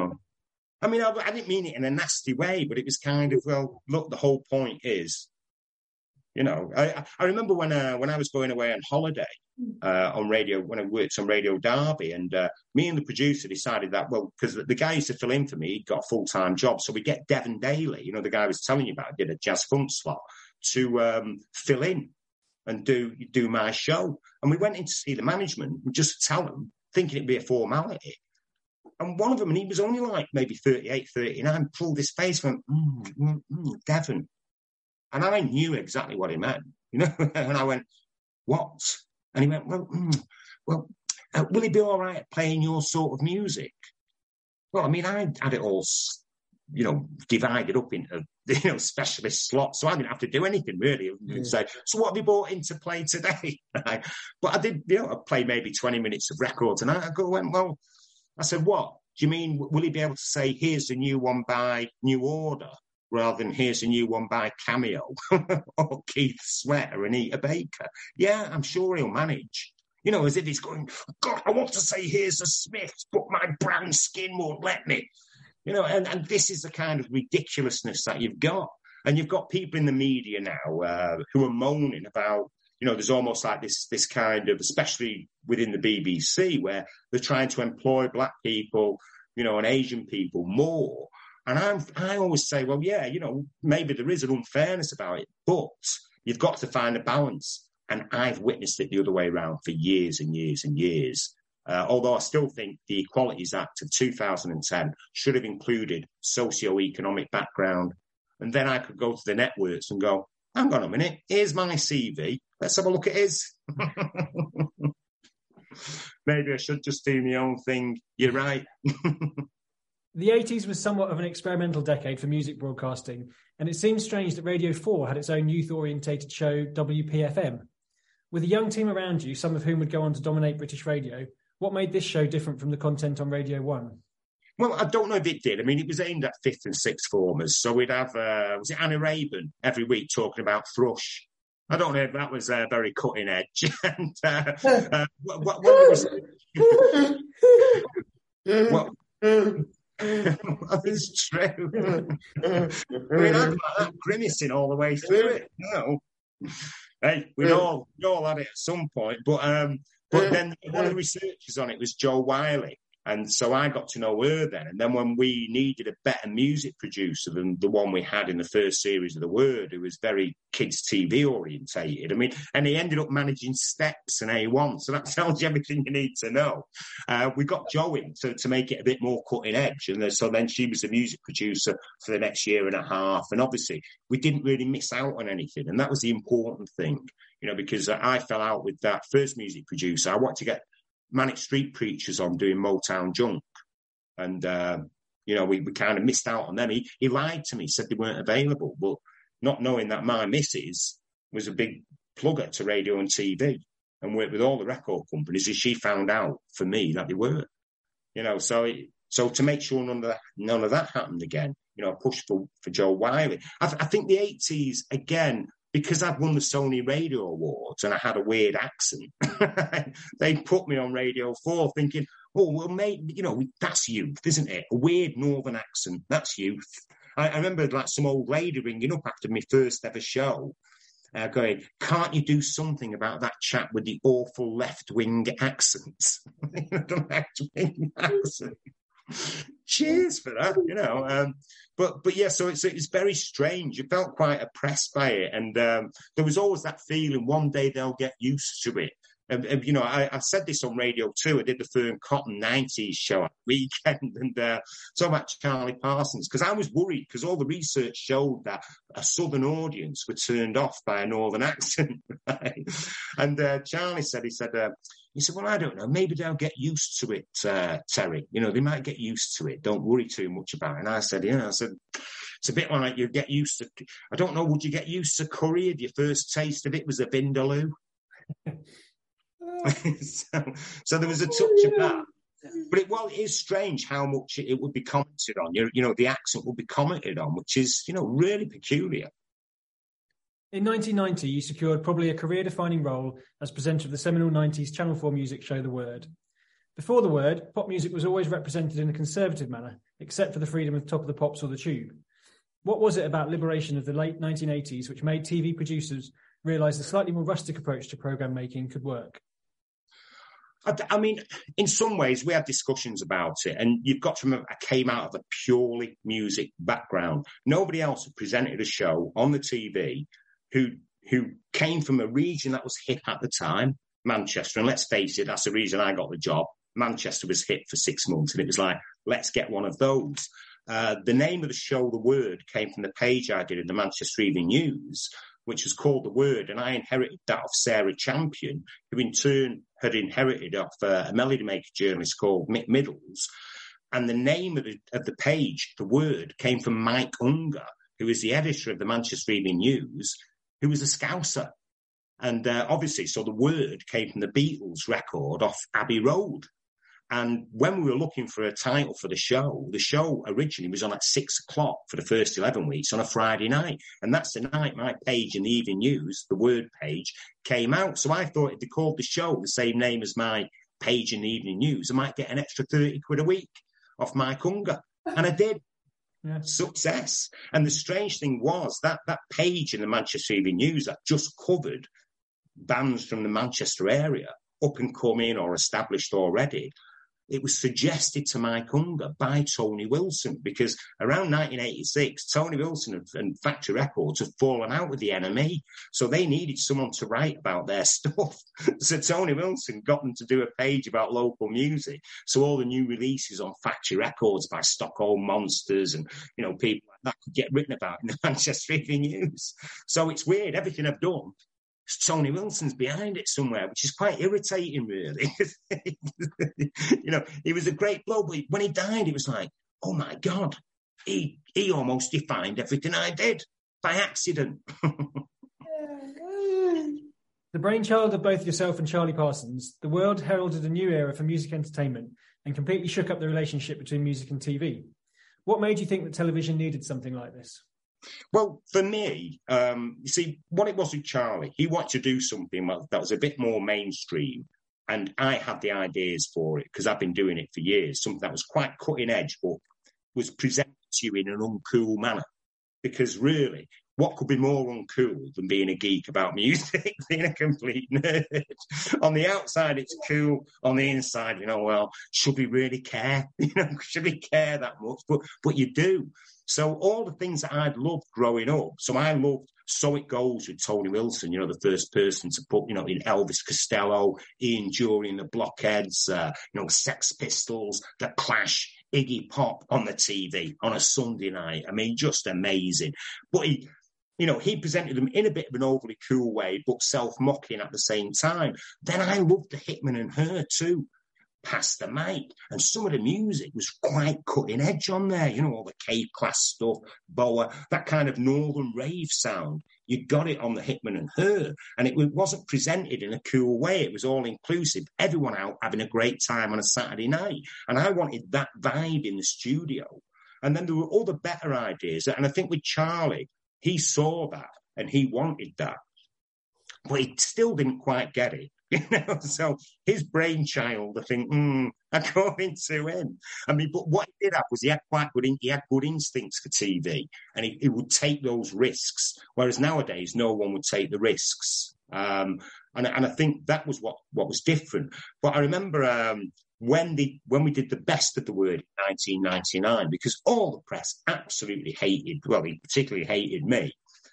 I mean, I didn't mean it in a nasty way, but it was kind of, well, look, the whole point is, You know, I remember when I was going away on holiday on radio, when I worked on Radio Derby, and me and the producer decided that, well, because the guy used to fill in for me, he'd got a full-time job, so we get Devon Daly, you know, the guy I was telling you about, did a jazz funk slot, to fill in and do my show. And we went in to see the management and just tell them, thinking it'd be a formality. And one of them, and he was only like maybe 38, 39, pulled his face and went, Devon. And I knew exactly what he meant, you know. And I went, what? And he went, well, will he be all right playing your sort of music? Well, I mean, I had it all, you know, divided up into, you know, specialist slots, so I didn't have to do anything really. Say, so what have you brought in to play today? But I did, you know, I played maybe 20 minutes of records, and I went, well, I said, what? Do you mean, will he be able to say, here's the new one by New Order, rather than here's a new one by Cameo or Keith Sweat or Anita Baker? Yeah, I'm sure he'll manage. You know, as if he's going, God, I want to say here's the Smiths, but my brown skin won't let me. You know, and this is the kind of ridiculousness that you've got. And you've got people in the media now who are moaning about, you know, there's almost like this kind of, especially within the BBC, where they're trying to employ black people, you know, and Asian people more. And I always say, well, yeah, you know, maybe there is an unfairness about it, but you've got to find a balance. And I've witnessed it the other way around for years and years and years. Although I still think the Equalities Act of 2010 should have included socio-economic background. And then I could go to the networks and go, hang on a minute, here's my CV. Let's have a look at his. Maybe I should just do my own thing. You're right. The 80s was somewhat of an experimental decade for music broadcasting, and it seems strange that Radio 4 had its own youth-orientated show, WPFM. With a young team around you, some of whom would go on to dominate British radio, what made this show different from the content on Radio 1? Well, I don't know if it did. I mean, it was aimed at 5th and 6th formers, so we'd have, was it Anna Rayburn every week talking about thrush? I don't know if that was very cutting edge. And it's true. I mean, I'm like that grimacing all the way through it. You know, hey, we all had it at some point, but then one of the researchers on it was Jo Wiley. And so I got to know her then. And then when we needed a better music producer than the one we had in the first series of The Word, who was very kids' TV orientated, I mean, and he ended up managing Steps and A1. So that tells you everything you need to know. We got Jo in to make it a bit more cutting edge. And so then she was the music producer for the next year and a half. And obviously, we didn't really miss out on anything. And that was the important thing, you know, because I fell out with that first music producer. I wanted to get Manic Street Preachers on doing Motown Junk. And, you know, we kind of missed out on them. He lied to me, said they weren't available, but not knowing that my missus was a big plugger to radio and TV and worked with all the record companies, she found out for me that they were. You know, so to make sure none of that happened again, you know, I pushed for Jo Wiley. I think the 80s, again, because I'd won the Sony Radio Awards and I had a weird accent, they put me on Radio 4 thinking, oh, well, mate, you know, that's youth, isn't it? A weird northern accent, that's youth. I remember like some old lady ringing up after my first ever show, going, can't you do something about that chap with the awful left-wing accents? The left-wing accent. Cheers for that, you know. But yeah, so it's very strange. You felt quite oppressed by it, and there was always that feeling one day they'll get used to it. And you know, I said this on Radio 2. I did the Fern Cotton 90s show at the weekend, and talking about Charlie Parsons, because I was worried because all the research showed that a southern audience were turned off by a northern accent. Right? And Charlie said, he said, well, I don't know, maybe they'll get used to it, Terry. You know, they might get used to it. Don't worry too much about it. And I said, it's a bit like you get used to, I don't know, would you get used to curry if your first taste of it was a vindaloo? so there was a touch of that. But it is strange how much it would be commented on. You know, the accent would be commented on, which is, you know, really peculiar. In 1990, you secured probably a career-defining role as presenter of the seminal 90s Channel 4 music show The Word. Before The Word, pop music was always represented in a conservative manner, except for the freedom of Top of the Pops or The Tube. What was it about liberation of the late 1980s which made TV producers realised a slightly more rustic approach to programme making could work? I mean, in some ways, we had discussions about it, and you've got to remember, I came out of a purely music background. Nobody else had presented a show on the TV who came from a region that was hip at the time, Manchester. And let's face it, that's the reason I got the job. Manchester was hip for 6 months, and it was like, let's get one of those. The name of the show, The Word, came from the page I did in the Manchester Evening News, which was called The Word, and I inherited that of Sarah Champion, who in turn had inherited off a Melody Maker journalist called Mick Middles. And the name of the page, The Word, came from Mike Unger, who is the editor of the Manchester Evening News, who was a Scouser. And obviously, so The Word came from the Beatles record off Abbey Road. And when we were looking for a title for the show originally was on at 6 o'clock for the first 11 weeks on a Friday night. And that's the night my page in the Evening News, The Word page, came out. So I thought if they called the show the same name as my page in the Evening News, I might get an extra 30 quid a week off Mike Unger. And I did. Yeah. Success. And the strange thing was that page in the Manchester Evening News that just covered bands from the Manchester area, up and coming or established already, it was suggested to Mike Unger by Tony Wilson, because around 1986, Tony Wilson and Factory Records had fallen out with the NME. So they needed someone to write about their stuff. So Tony Wilson got them to do a page about local music. So all the new releases on Factory Records by Stockholm Monsters and, people like that could get written about in the Manchester Evening News. So it's weird. Everything I've done, Tony Wilson's behind it somewhere, which is quite irritating, really. He was a great bloke, but when he died, it was like, oh my God, he almost defined everything I did by accident. The brainchild of both yourself and Charlie Parsons, The World heralded a new era for music entertainment and completely shook up the relationship between music and TV. What made you think that television needed something like this? Well, for me, you see, what it was with Charlie, he wanted to do something that was a bit more mainstream, and I had the ideas for it because I've been doing it for years, something that was quite cutting edge, but was presented to you in an uncool manner. Because really, what could be more uncool than being a geek about music, being a complete nerd? On the outside, it's cool. On the inside, well, should we really care? Should we care that much? But you do. So all the things that I'd loved growing up, so I loved So It Goes with Tony Wilson, the first person to put, in Elvis Costello, Ian Dury and the Blockheads, Sex Pistols, The Clash, Iggy Pop on the TV on a Sunday night. I mean, just amazing. But he presented them in a bit of an overly cool way, but self-mocking at the same time. Then I loved the Hitman and Her too. Past the Mic, and some of the music was quite cutting edge on there, all the Cave Class stuff, Boa, that kind of northern rave sound. You got it on the Hitman and Her, and it wasn't presented in a cool way. It was all inclusive, everyone out having a great time on a Saturday night, and I wanted that vibe in the studio. And then there were other better ideas, and I think with Charlie, he saw that and he wanted that, but he still didn't quite get it. So his brainchild, I think, I go into him. I mean, but what he did have was he had good instincts for TV, and he would take those risks. Whereas nowadays, no one would take the risks. And I think that was what was different. But I remember when we did the Best of the Word in 1999, because all the press absolutely hated. Well, he particularly hated me.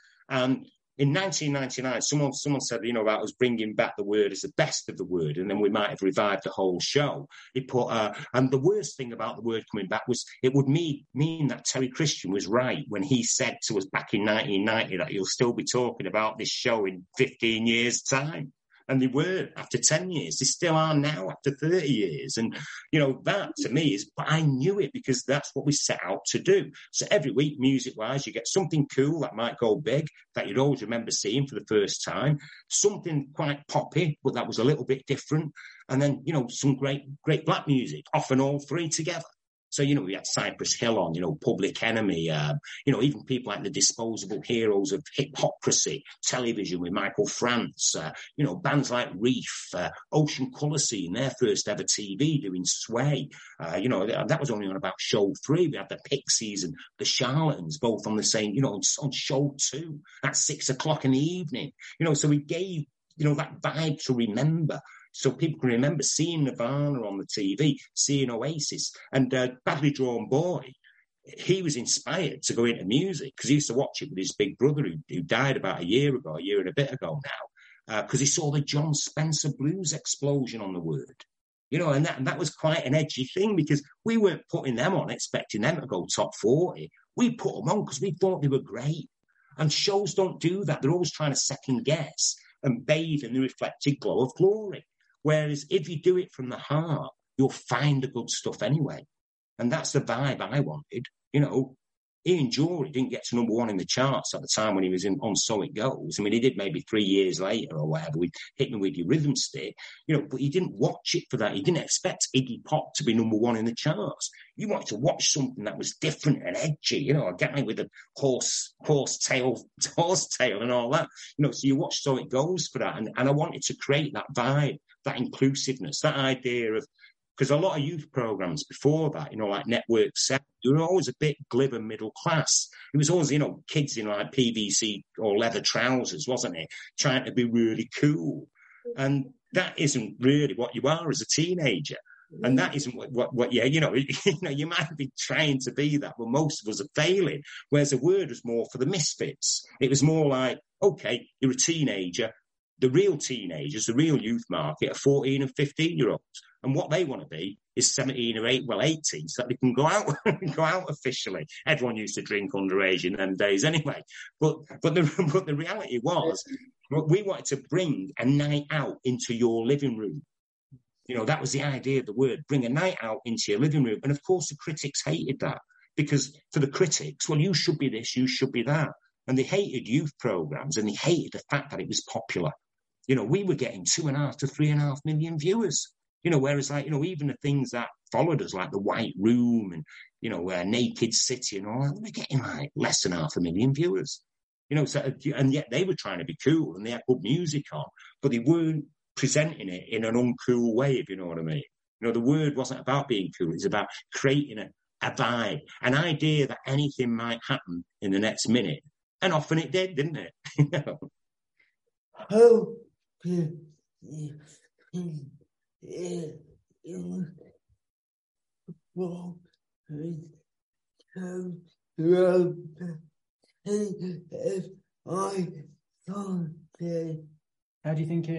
In 1999, someone said, about us bringing back the Word as the Best of the Word, and then we might have revived the whole show. He put, and the worst thing about the Word coming back was it would mean that Terry Christian was right when he said to us back in 1990 that he'll still be talking about this show in 15 years' time. And they were after 10 years. They still are now after 30 years. And, that to me but I knew it because that's what we set out to do. So every week, music-wise, you get something cool that might go big, that you'd always remember seeing for the first time. Something quite poppy, but that was a little bit different. And then, some great black music, often all three together. So, we had Cypress Hill on, Public Enemy, even people like the Disposable Heroes of Hypocrisy, Television with Michael France, bands like Reef, Ocean Colour Scene, their first ever TV doing Sway. That was only on about show 3. We had the Pixies and the Charlatans both on the same, on show 2 at 6 o'clock in the evening. So we gave, that vibe to remember. So people can remember seeing Nirvana on the TV, seeing Oasis. And Badly Drawn Boy, he was inspired to go into music because he used to watch it with his big brother who died about a year and a bit ago now, because he saw the John Spencer blues explosion on the Word. And that was quite an edgy thing because we weren't putting them on expecting them to go top 40. We put them on because we thought they were great. And shows don't do that. They're always trying to second guess and bathe in the reflected glow of glory. Whereas if you do it from the heart, you'll find the good stuff anyway. And that's the vibe I wanted. Ian Jury didn't get to number 1 in the charts at the time when he was on So It Goes. I mean, he did maybe 3 years later or whatever with Hit Me With Your Rhythm Stick, but he didn't watch it for that. He didn't expect Iggy Pop to be number 1 in the charts. You wanted to watch something that was different and edgy, a guy with a horse tail and all that. So you watch So It Goes for that. And I wanted to create that vibe, that inclusiveness, that idea of, because a lot of youth programs before that, like Network 7, they were always a bit glib and middle class. It was always, kids in like PVC or leather trousers, wasn't it? Trying to be really cool. And that isn't really what you are as a teenager. And that isn't what you might be trying to be that, but most of us are failing. Whereas the Word was more for the misfits. It was more like, okay, you're a teenager. The real teenagers, the real youth market are 14 and 15-year-olds. And what they want to be is 17 or 18, so that they can go out officially. Everyone used to drink underage in them days anyway. But the reality was, we wanted to bring a night out into your living room. That was the idea of the Word, bring a night out into your living room. And of course, the critics hated that because for the critics, well, you should be this, you should be that. And they hated youth programs and they hated the fact that it was popular. We were getting 2.5 to 3.5 million viewers. Whereas even the things that followed us, like The White Room and Naked City and all that, we were getting like less than 500,000 viewers. And yet they were trying to be cool and they had good music on, but they weren't presenting it in an uncool way, if you know what I mean. The Word wasn't about being cool. It's about creating a vibe, an idea that anything might happen in the next minute. And often it did, didn't it? How How do you think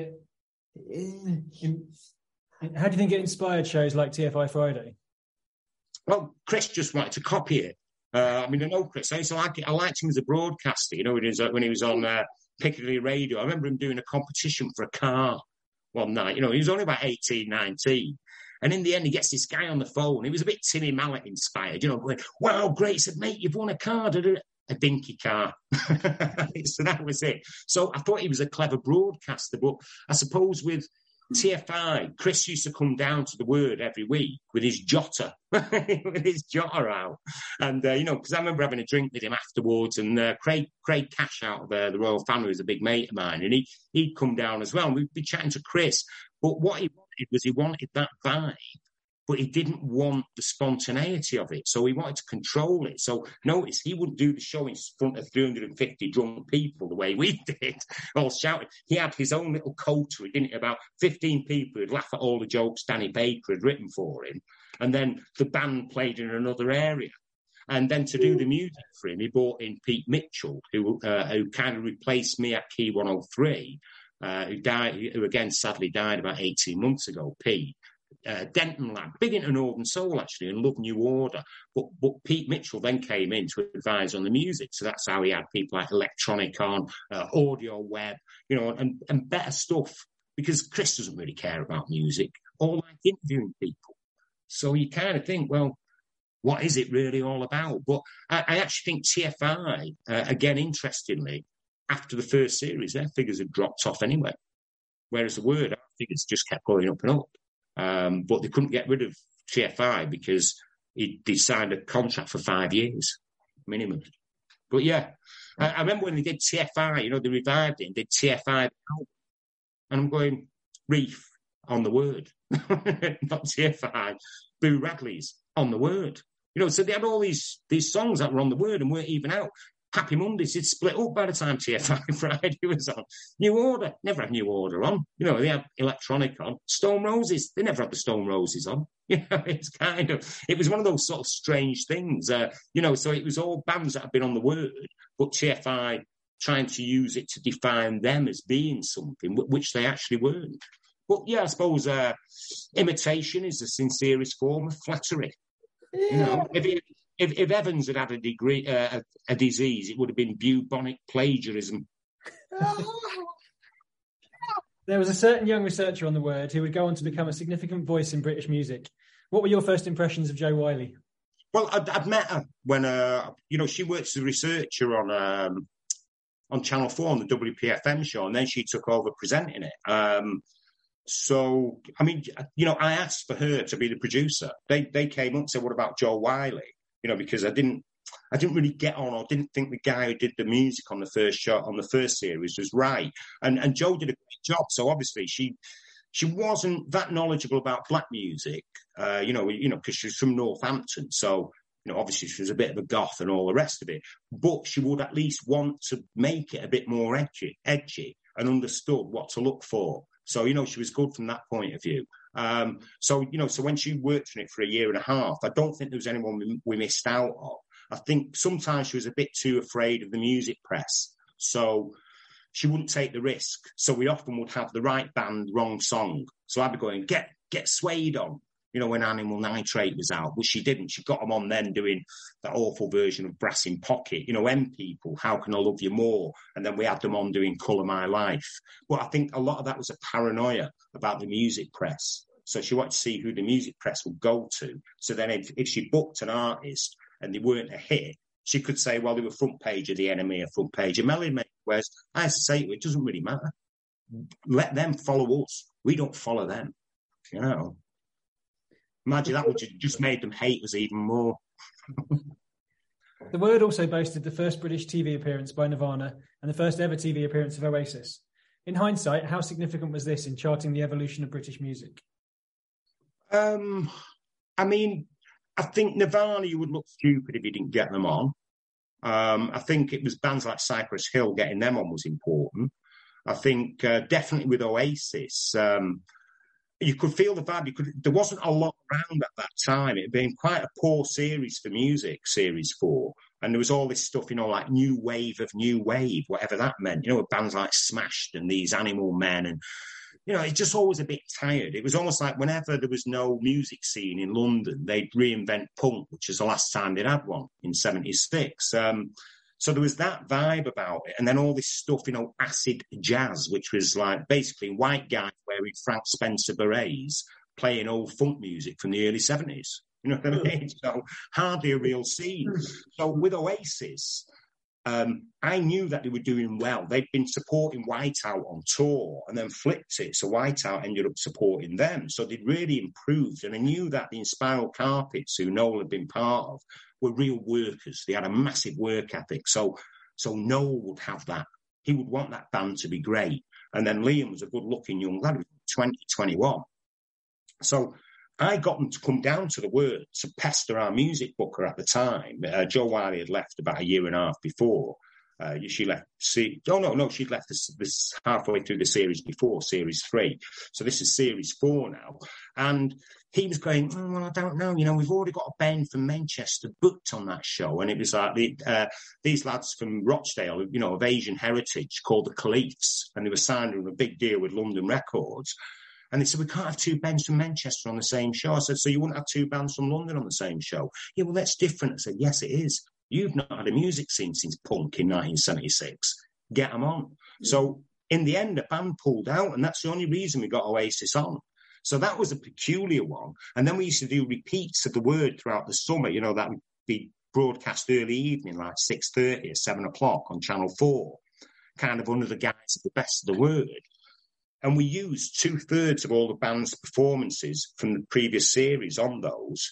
it inspired shows like TFI Friday? Well, Chris just wanted to copy it. I know Chris. I liked him as a broadcaster. When he was on Piccadilly Radio. I remember him doing a competition for a car one night. He was only about 18, 19. And in the end, he gets this guy on the phone. He was a bit Timmy Mallet inspired, going, wow, great. He said, mate, you've won a car. A dinky car. So that was it. So I thought he was a clever broadcaster. But I suppose with TFI, Chris used to come down to the Word every week with his jotter, out. And, because I remember having a drink with him afterwards, and Craig Cash out of the Royal Family was a big mate of mine, and he'd come down as well, and we'd be chatting to Chris. But what he wanted that vibe, but he didn't want the spontaneity of it. So he wanted to control it. So notice he wouldn't do the show in front of 350 drunk people the way we did, all shouting. He had his own little coterie, didn't he? About 15 people who'd laugh at all the jokes Danny Baker had written for him. And then the band played in another area. And then to do the music for him, he brought in Pete Mitchell, who kind of replaced me at Key 103, who again sadly died about 18 months ago, Pete. Denton lad, big into Northern Soul actually, and loved New Order. But Pete Mitchell then came in to advise on the music, so that's how he had people like Electronic on, Audio Web, and better stuff. Because Chris doesn't really care about music, or like interviewing people. So you kind of think, well, what is it really all about? But I actually think TFI, again, interestingly, after the first series, their figures had dropped off anyway. Whereas the Word, our figures just kept going up and up. But they couldn't get rid of TFI because he signed a contract for 5 years minimum. But yeah, I remember when they did TFI, you know, they revived it and did TFI, and I'm going, Reef on the word, not TFI, Boo Radley's on the word. You know, so they had all these songs that were on the word and weren't even out. Happy Mondays, it split up by the time TFI Friday was on. New Order, never had New Order on. You know, they had Electronic on. Stone Roses, they never had the Stone Roses on. You know, it was one of those sort of strange things. You know, so it was all bands that had been on the word, but TFI trying to use it to define them as being something, which they actually weren't. But yeah, I suppose imitation is the sincerest form of flattery. Yeah. You know, if Evans had a disease, it would have been bubonic plagiarism. There was a certain young researcher on the word who would go on to become a significant voice in British music. What were your first impressions of Jo Whiley? Well, I'd met her when, you know, she worked as a researcher on Channel 4 on the WPFM show, and then she took over presenting it. So, I mean, you know, I asked for her to be the producer. They came up and said, what about Jo Whiley? You know, because I didn't really get on, or didn't think the guy who did the music on the first show, on the first series, was right. And Jo did a great job. So obviously she wasn't that knowledgeable about black music, you know, because she was from Northampton. So, you know, obviously she was a bit of a goth and all the rest of it. But she would at least want to make it a bit more edgy and understood what to look for. So, you know, she was good from that point of view. So, you know, so when she worked on it for a year and a half, I don't think there was anyone we missed out on. I think sometimes she was a bit too afraid of the music press. So she wouldn't take the risk. So we often would have the right band, wrong song. So I'd be going, get Suede on, you know, when Animal Nitrate was out, which she didn't. She got them on then doing that awful version of Brass in Pocket, you know, M People, How Can I Love You More? And then we had them on doing Colour My Life. But I think a lot of that was a paranoia about the music press. So she wanted to see who the music press would go to. So then if she booked an artist and they weren't a hit, she could say, well, they were front page of the NME or front page of Melody Maker. Whereas I have to say, it doesn't really matter. Let them follow us. We don't follow them, you know. Imagine that would have just made them hate us even more. The word also boasted the first British TV appearance by Nirvana and the first ever TV appearance of Oasis. In hindsight, how significant was this in charting the evolution of British music? I mean, I think Nirvana, you would look stupid if you didn't get them on. I think it was bands like Cypress Hill, getting them on was important. I think definitely with Oasis, you could feel the vibe. There wasn't a lot around at that time. It had been quite a poor series for music, Series 4. And there was all this stuff, you know, like new wave, whatever that meant. You know, with bands like Smashed and these Animal Men. And, you know, it's just always a bit tired. It was almost like whenever there was no music scene in London, they'd reinvent punk, which is the last time they'd had one in 76. So there was that vibe about it. And then all this stuff, you know, acid jazz, which was like basically white guys wearing Frank Spencer berets playing old funk music from the early 70s. You know what I mean? So hardly a real scene. So with Oasis, I knew that they were doing well. They'd been supporting Whiteout on tour and then flipped it. So Whiteout ended up supporting them. So they'd really improved. And I knew that the Spiral Carpets, who Noel had been part of, were real workers. They had a massive work ethic. So Noel would have that. He would want that band to be great. And then Liam was a good-looking young lad, 20, 21. So I got them to come down to the Word to pester our music booker at the time. Jo Whiley had left about a year and a half before. She left. She'd left this halfway through the series before, Series 3. So this is Series 4 now. And he was going, well, I don't know. You know, we've already got a band from Manchester booked on that show. And it was like these lads from Rochdale, you know, of Asian heritage, called the Khalifs. And they were signed on a big deal with London Records. And they said, we can't have two bands from Manchester on the same show. I said, so you wouldn't have two bands from London on the same show? Yeah, well, that's different. I said, yes, it is. You've not had a music scene since punk in 1976. Get them on. Mm-hmm. So in the end, the band pulled out, and that's the only reason we got Oasis on. So that was a peculiar one. And then we used to do repeats of the Word throughout the summer. You know, that would be broadcast early evening, like 6:30 or 7 o'clock on Channel 4, kind of under the guise of the best of the Word. And we used 2/3 of all the band's performances from the previous series on those.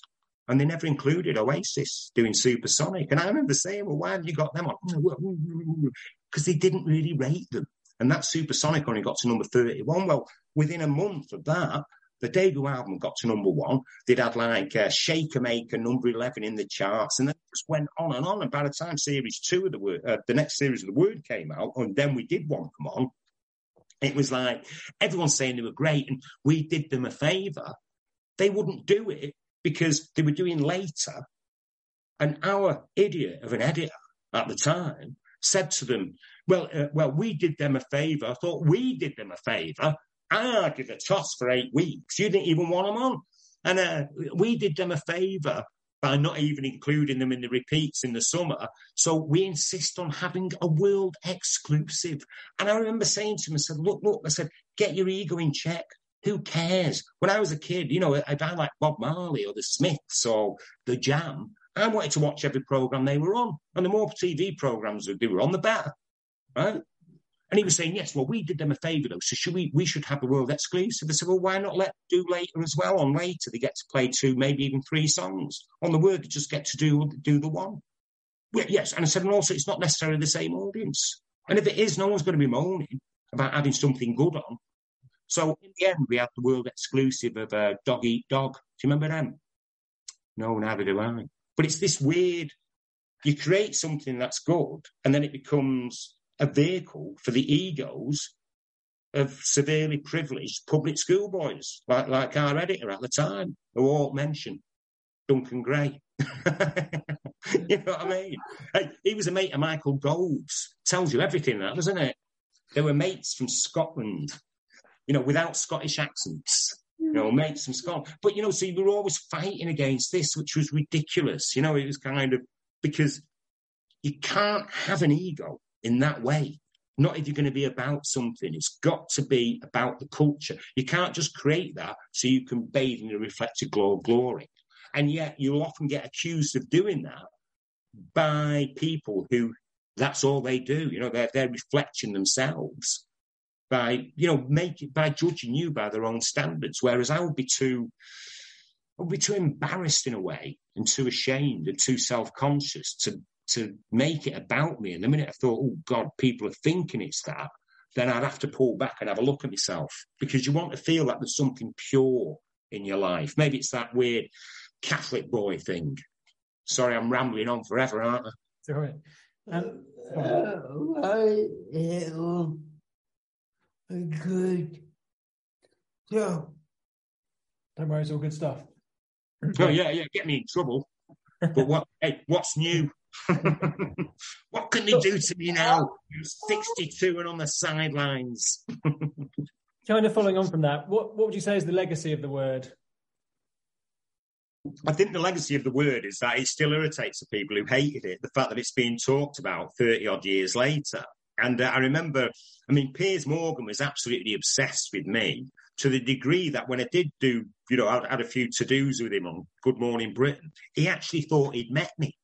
And they never included Oasis doing Supersonic. And I remember saying, well, why haven't you got them on? Because they didn't really rate them. And that Supersonic only got to number 31. Well, within a month of that, the debut album got to number 1. They'd had like Shaker Maker, number 11 in the charts. And then it just went on. And by the time series 2 of the Word, the next series of the Word came out, and then we did One Come On, it was like everyone's saying they were great and we did them a favour. They wouldn't do it because they were doing Later. And our idiot of an editor at the time said to them, well, we did them a favour. I thought we did them a favour. I did a toss for 8 weeks. You didn't even want them on. And we did them a favour by not even including them in the repeats in the summer. So we insist on having a world exclusive. And I remember saying to him, I said, look, I said, get your ego in check. Who cares? When I was a kid, you know, if I liked Bob Marley or the Smiths or the Jam, I wanted to watch every programme they were on. And the more TV programmes they were on, the better. Right? And he was saying, yes, well, we did them a favour, though, so we should have the world exclusive. I said, well, why not let them do Later as well? On Later, they get to play 2, maybe even 3 songs. On the Word, they just get to do the one. Well, yes, and I said, and also, it's not necessarily the same audience. And if it is, no one's going to be moaning about having something good on. So in the end, we had the world exclusive of Dog Eat Dog. Do you remember them? No, neither do I. But it's this weird, you create something that's good, and then it becomes a vehicle for the egos of severely privileged public schoolboys, like our editor at the time, who all mentioned Duncan Gray. You know what I mean? Hey, he was a mate of Michael Gove's. Tells you everything, that, doesn't it? They were mates from Scotland, you know, without Scottish accents. You know, mates from Scotland. But, you know, so we were always fighting against this, which was ridiculous. You know, it was kind of, because you can't have an ego in that way. Not if you're going to be about something. It's got to be about the culture. You can't just create that so you can bathe in the reflected glow of glory. And yet you'll often get accused of doing that by people who, that's all they do. You know, they're reflecting themselves by, you know, by judging you by their own standards. Whereas I would be too embarrassed in a way, and too ashamed and too self-conscious to make it about me. And the minute I thought, oh God, people are thinking it's that, then I'd have to pull back and have a look at myself, because you want to feel like there's something pure in your life. Maybe it's that weird Catholic boy thing. Sorry, I'm rambling on forever, aren't I? It's all right. A good job. Don't worry, it's all good stuff. Oh yeah, get me in trouble. But what's new? What can they do to me now? I'm 62 and on the sidelines. Kind of following on from that, what would you say is the legacy of the Word? I think the legacy of the Word is that it still irritates the people who hated it, the fact that it's being talked about 30-odd years later. And I remember, Piers Morgan was absolutely obsessed with me, to the degree that when I did do, you know, I had a few to-dos with him on Good Morning Britain, he actually thought he'd met me.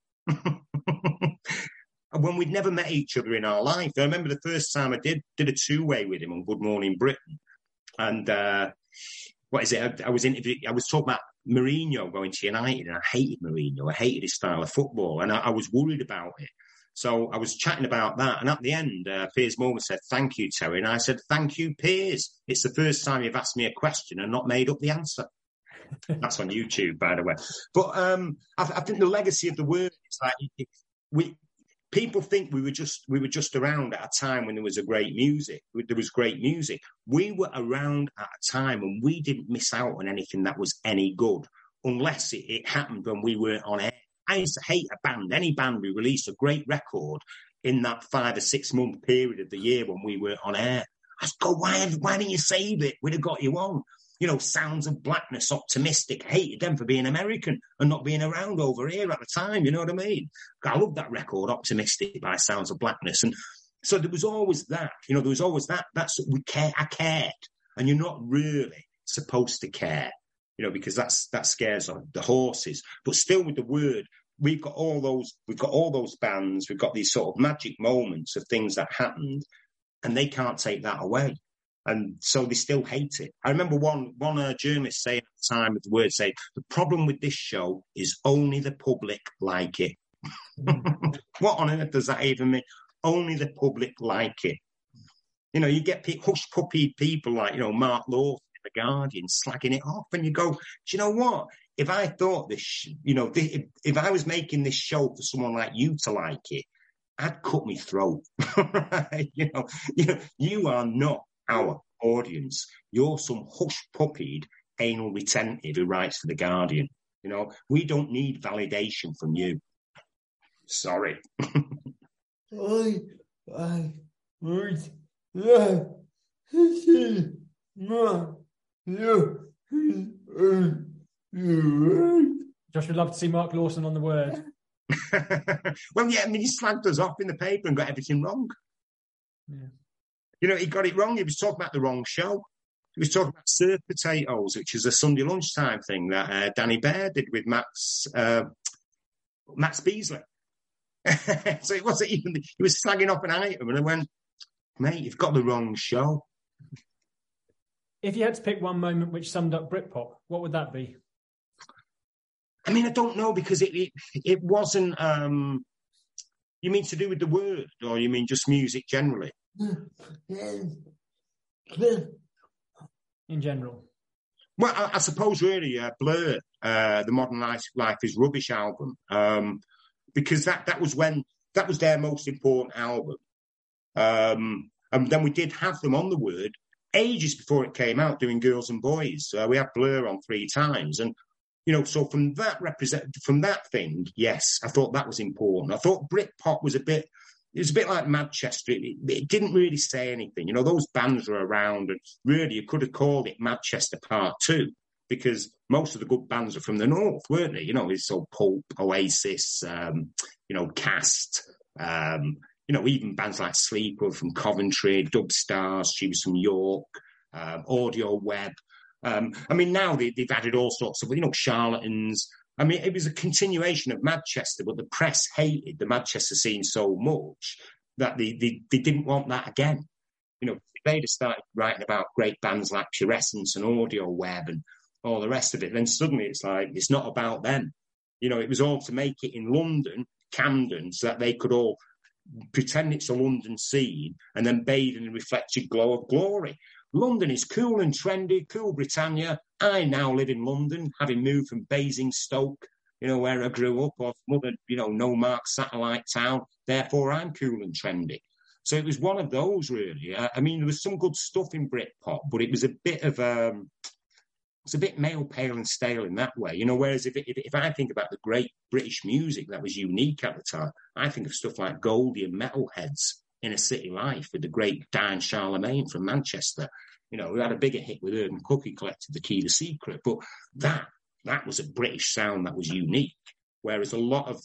And when we'd never met each other in our life. I remember the first time I did a two-way with him on Good Morning Britain. And I was talking about Mourinho going to United, and I hated Mourinho. I hated his style of football, and I was worried about it. So I was chatting about that, and at the end, Piers Morgan said, "Thank you, Terry." And I said, "Thank you, Piers. It's the first time you've asked me a question and not made up the answer." That's on YouTube, by the way. But I think the legacy of the Word is like people think we were just around at a time when there was great music. There was great music. We were around at a time when we didn't miss out on anything that was any good, unless it happened when we weren't on air. I used to hate a band, any band who released a great record in that 5 or 6 month period of the year when we were on air. I just go, why didn't you save it? We'd have got you on. You know, Sounds of Blackness, Optimistic. I hated them for being American and not being around over here at the time. You know what I mean? I love that record, Optimistic by Sounds of Blackness. And so there was always that. You know, there was always that. That's what I cared. And you're not really supposed to care, you know, because that scares the horses. But still, with the Word, we've got all those bands. We've got these sort of magic moments of things that happened, and they can't take that away. And so they still hate it. I remember one journalist saying at the time of the word, saying, the problem with this show is only the public like it. What on earth does that even mean? Only the public like it. You know, you get hush-puppied people like, you know, Mark Lawson in The Guardian slagging it off, and you go, do you know what? If I thought this, you know, if I was making this show for someone like you to like it, I'd cut my throat. You know, you are not our audience. You're some hush-puppied, anal retentive who writes for The Guardian. You know, we don't need validation from you. Sorry. I would like to see Mark Lawson. Josh would love to see Mark Lawson on the word. Well, yeah, I mean, he slagged us off in the paper and got everything wrong. Yeah. You know, he got it wrong. He was talking about the wrong show. He was talking about Surf Potatoes, which is a Sunday lunchtime thing that Danny Bear did with Max Beasley. So it wasn't even, he was slagging off an item, and I went, mate, you've got the wrong show. If you had to pick one moment which summed up Britpop, what would that be? I mean, I don't know, because it wasn't, you mean to do with the word, or you mean just music generally? In general. Well, I suppose really Blur, the Modern Life is Rubbish album, because that was their most important album. And then we did have them on the word ages before it came out, doing Girls and Boys. We had Blur on 3 times, and you know, so from that thing, yes, I thought that was important. I thought Britpop was a bit like Manchester. It didn't really say anything. You know, those bands were around, and really you could have called it Manchester Part 2, because most of the good bands are from the north, weren't they? You know, it's so Pulp, Oasis, you know, Cast, you know, even bands like Sleeper from Coventry, Dub Stars, she was from York, Audio Web. I mean, now they've added all sorts of, you know, Charlatans. I mean, it was a continuation of Manchester, but the press hated the Manchester scene so much that they didn't want that again. You know, they'd have started writing about great bands like Purescence and Audio Web and all the rest of it. Then suddenly it's like, it's not about them. You know, it was all to make it in London, Camden, so that they could all pretend it's a London scene and then bathe in the reflected glow of glory. London is cool and trendy, cool Britannia. I now live in London, having moved from Basingstoke, you know, where I grew up, or some other, you know, no-mark satellite town. Therefore, I'm cool and trendy. So it was one of those, really. I mean, there was some good stuff in Britpop, but it was a bit of it's a bit male, pale and stale in that way. You know, whereas if I think about the great British music that was unique at the time, I think of stuff like Goldie and Metalheads, Inner City Life, with the great Diane Charlemagne from Manchester. You know, we had a bigger hit with Urban Cookie Collective, The Key to Secret, but that was a British sound that was unique. Whereas a lot of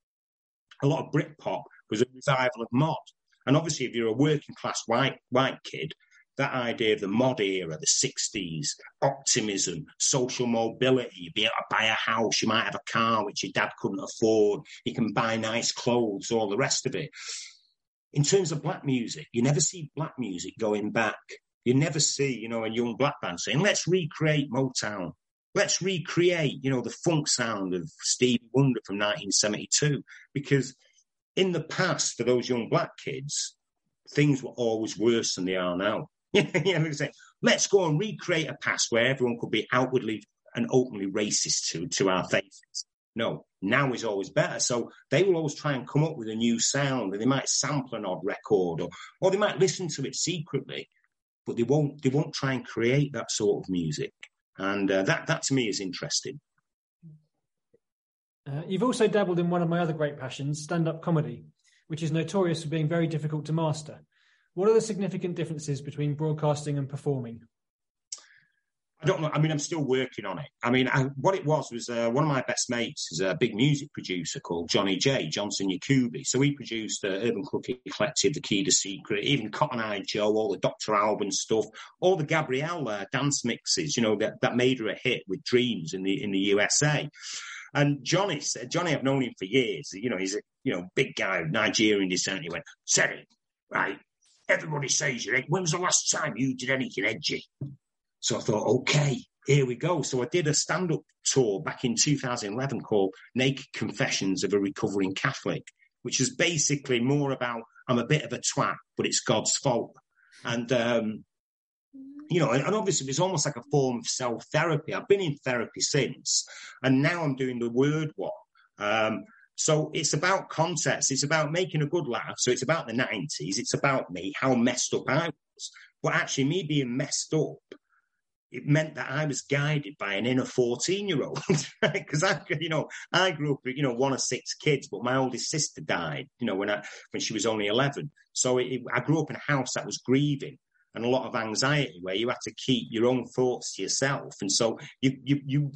Britpop was a revival of mod. And obviously, if you're a working class white kid, that idea of the mod era, the 60s, optimism, social mobility, you'd be able to buy a house, you might have a car which your dad couldn't afford, you can buy nice clothes, all the rest of it. In terms of black music, you never see black music going back. You never see, you know, a young black band saying, let's recreate Motown. Let's recreate, you know, the funk sound of Stevie Wonder from 1972. Because in the past, for those young black kids, things were always worse than they are now. You know, say, let's go and recreate a past where everyone could be outwardly and openly racist to our faces. No, now is always better. So they will always try and come up with a new sound, and they might sample an odd record, or they might listen to it secretly, but they won't try and create that sort of music. And that to me is interesting. You've also dabbled in one of my other great passions, stand-up comedy, which is notorious for being very difficult to master. What are the significant differences between broadcasting and performing? I don't know. I mean, I'm still working on it. I mean, what it was one of my best mates is a big music producer called Johnny J, Johnson Yakubi. So he produced Urban Cookie Collective, The Key to Secret, even Cotton Eye Joe, all the Dr. Alban stuff, all the Gabrielle dance mixes, you know, that made her a hit with Dreams in the USA. And Johnny, I've known him for years. You know, he's a big guy, Nigerian descent. He went, Terry, right, everybody says you're edgy. When was the last time you did anything edgy? So I thought, okay, here we go. So I did a stand-up tour back in 2011 called Naked Confessions of a Recovering Catholic, which is basically more about I'm a bit of a twat, but it's God's fault. And, and obviously it was almost like a form of self-therapy. I've been in therapy since, and now I'm doing the word one. So it's about context. It's about making a good laugh. So it's about the 90s. It's about me, how messed up I was. But actually me being messed up, it meant that I was guided by an inner 14-year-old, because I grew up, one of 6 kids, but my oldest sister died, when she was only 11. So I grew up in a house that was grieving and a lot of anxiety, where you had to keep your own thoughts to yourself. And so you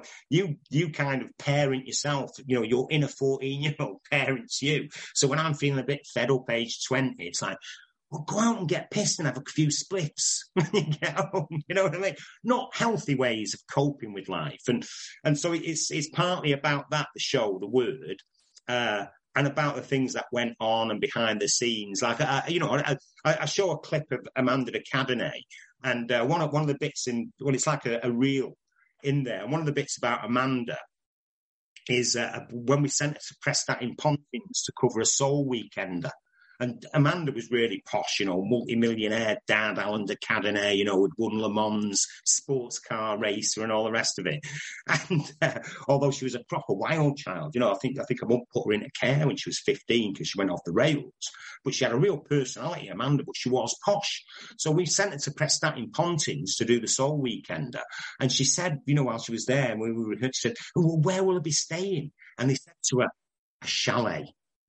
kind of parent yourself, your inner 14-year-old parents you. So when I'm feeling a bit fed up, age 20, it's like, well, go out and get pissed and have a few spliffs when you get home. You know what I mean? Not healthy ways of coping with life. And so it's partly about that, the show, the word, and about the things that went on and behind the scenes. Like, I show a clip of Amanda de Cadenet, and one of the bits it's like a reel in there. And one of the bits about Amanda is when we sent her to Prestat in Pontins to cover a Soul Weekender. And Amanda was really posh, multi-millionaire dad, Alan de Cadenet, had won Le Mans, sports car racer and all the rest of it. And although she was a proper wild child, I think I mum put her into care when she was 15 because she went off the rails. But she had a real personality, Amanda, but she was posh. So we sent her to Prestat in Pontins to do the Soul Weekender. And she said, while she was there, and we were, she said, oh, well, where will I be staying? And they said to her, a chalet.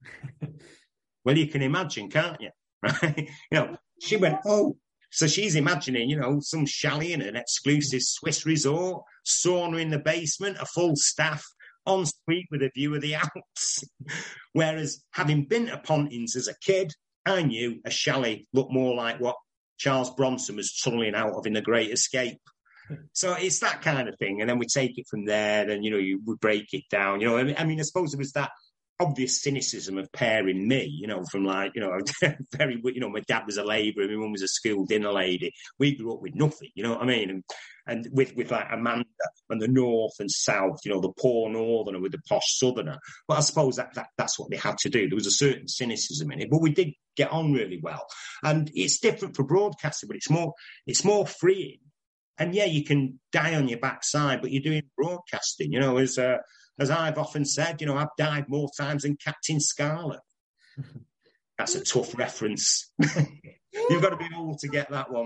Well, you can imagine, can't you? Right? She went, oh, so she's imagining, some chalet in an exclusive Swiss resort, sauna in the basement, a full staff, en suite with a view of the Alps. Whereas having been to Pontins as a kid, I knew a chalet looked more like what Charles Bronson was tunneling out of in The Great Escape. So it's that kind of thing. And then we take it from there, then, you would break it down. I mean, I suppose it was that obvious cynicism of pairing me, from very, my dad was a labourer, my mum was a school dinner lady. We grew up with nothing, you know what I mean? And with like Amanda and the north and south, the poor northerner with the posh southerner. But I suppose that's what they had to do. There was a certain cynicism in it, but we did get on really well. And it's different for broadcasting, but it's more freeing. And yeah, you can die on your backside, but you're doing broadcasting, as I've often said, I've died more times than Captain Scarlet. That's a tough reference. You've got to be old to get that one.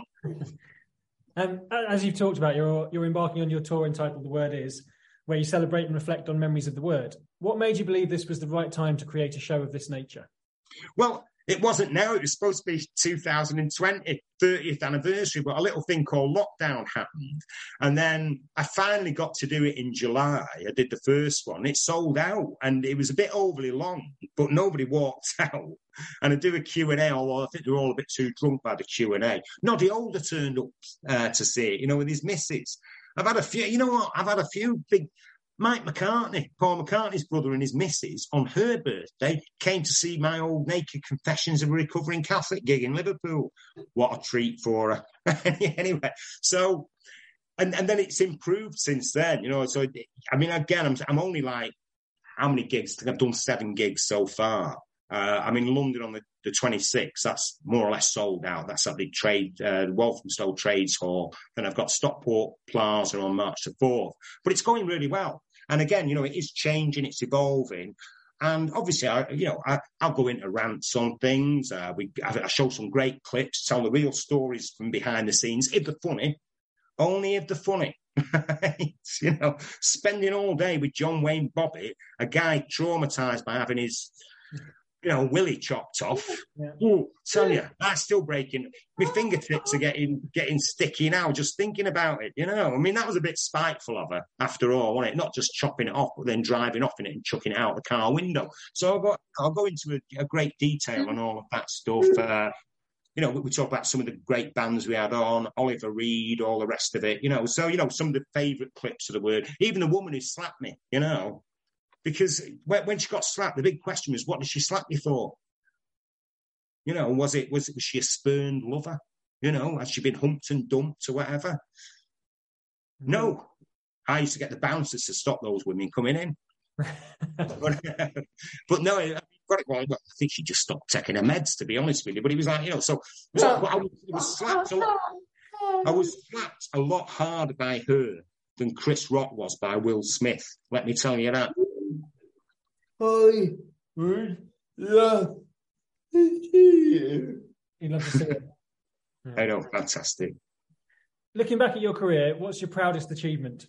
As you've talked about, you're embarking on your tour entitled The Word Is, where you celebrate and reflect on memories of the word. What made you believe this was the right time to create a show of this nature? Well, it wasn't now. It was supposed to be 2020, 30th anniversary, but a little thing called lockdown happened. And then I finally got to do it in July. I did the first one. It sold out, and it was a bit overly long, but nobody walked out. And I do a Q&A, although I think they're all a bit too drunk by the Q&A. Noddy Older turned up to see it, with his missus. I've had a few, I've had a few big... Mike McCartney, Paul McCartney's brother, and his missus, on her birthday, came to see my old Naked Confessions of a Recovering Catholic gig in Liverpool. What a treat for her. Anyway, so, and then it's improved since then, So, I mean, again, I'm only like, how many gigs? I think I've done 7 gigs so far. I'm in London on the 26th. That's more or less sold out. That's at the Walthamstow Trades Hall. Then I've got Stockport Plaza on March the 4th. But it's going really well. And again, it is changing, it's evolving. And obviously, I'll go into rants on things. I show some great clips, tell the real stories from behind the scenes. If they're funny, only if they're funny. Spending all day with John Wayne Bobbitt, a guy traumatised by having his... willy chopped off. Yeah. Oh, tell you, that's still breaking. My fingertips are getting sticky now just thinking about it. I mean, that was a bit spiteful of her after all, wasn't it? Not just chopping it off, but then driving off in it and chucking it out the car window. So I'll go into a great detail on all of that stuff. We talk about some of the great bands we had on, Oliver Reed, all the rest of it. So some of the favourite clips of the word. Even the woman who slapped me. Because when she got slapped, the big question was, what did she slap you for? You know, was she a spurned lover? You know, has she been humped and dumped or whatever? No. I used to get the bouncers to stop those women coming in. but no, I got it wrong. I think she just stopped taking her meds, to be honest with you. But it was like, you know, I was slapped a lot harder by her than Chris Rock was by Will Smith. Let me tell you that. I would love to see you. You'd love to see it. I know, fantastic. Looking back at your career, what's your proudest achievement?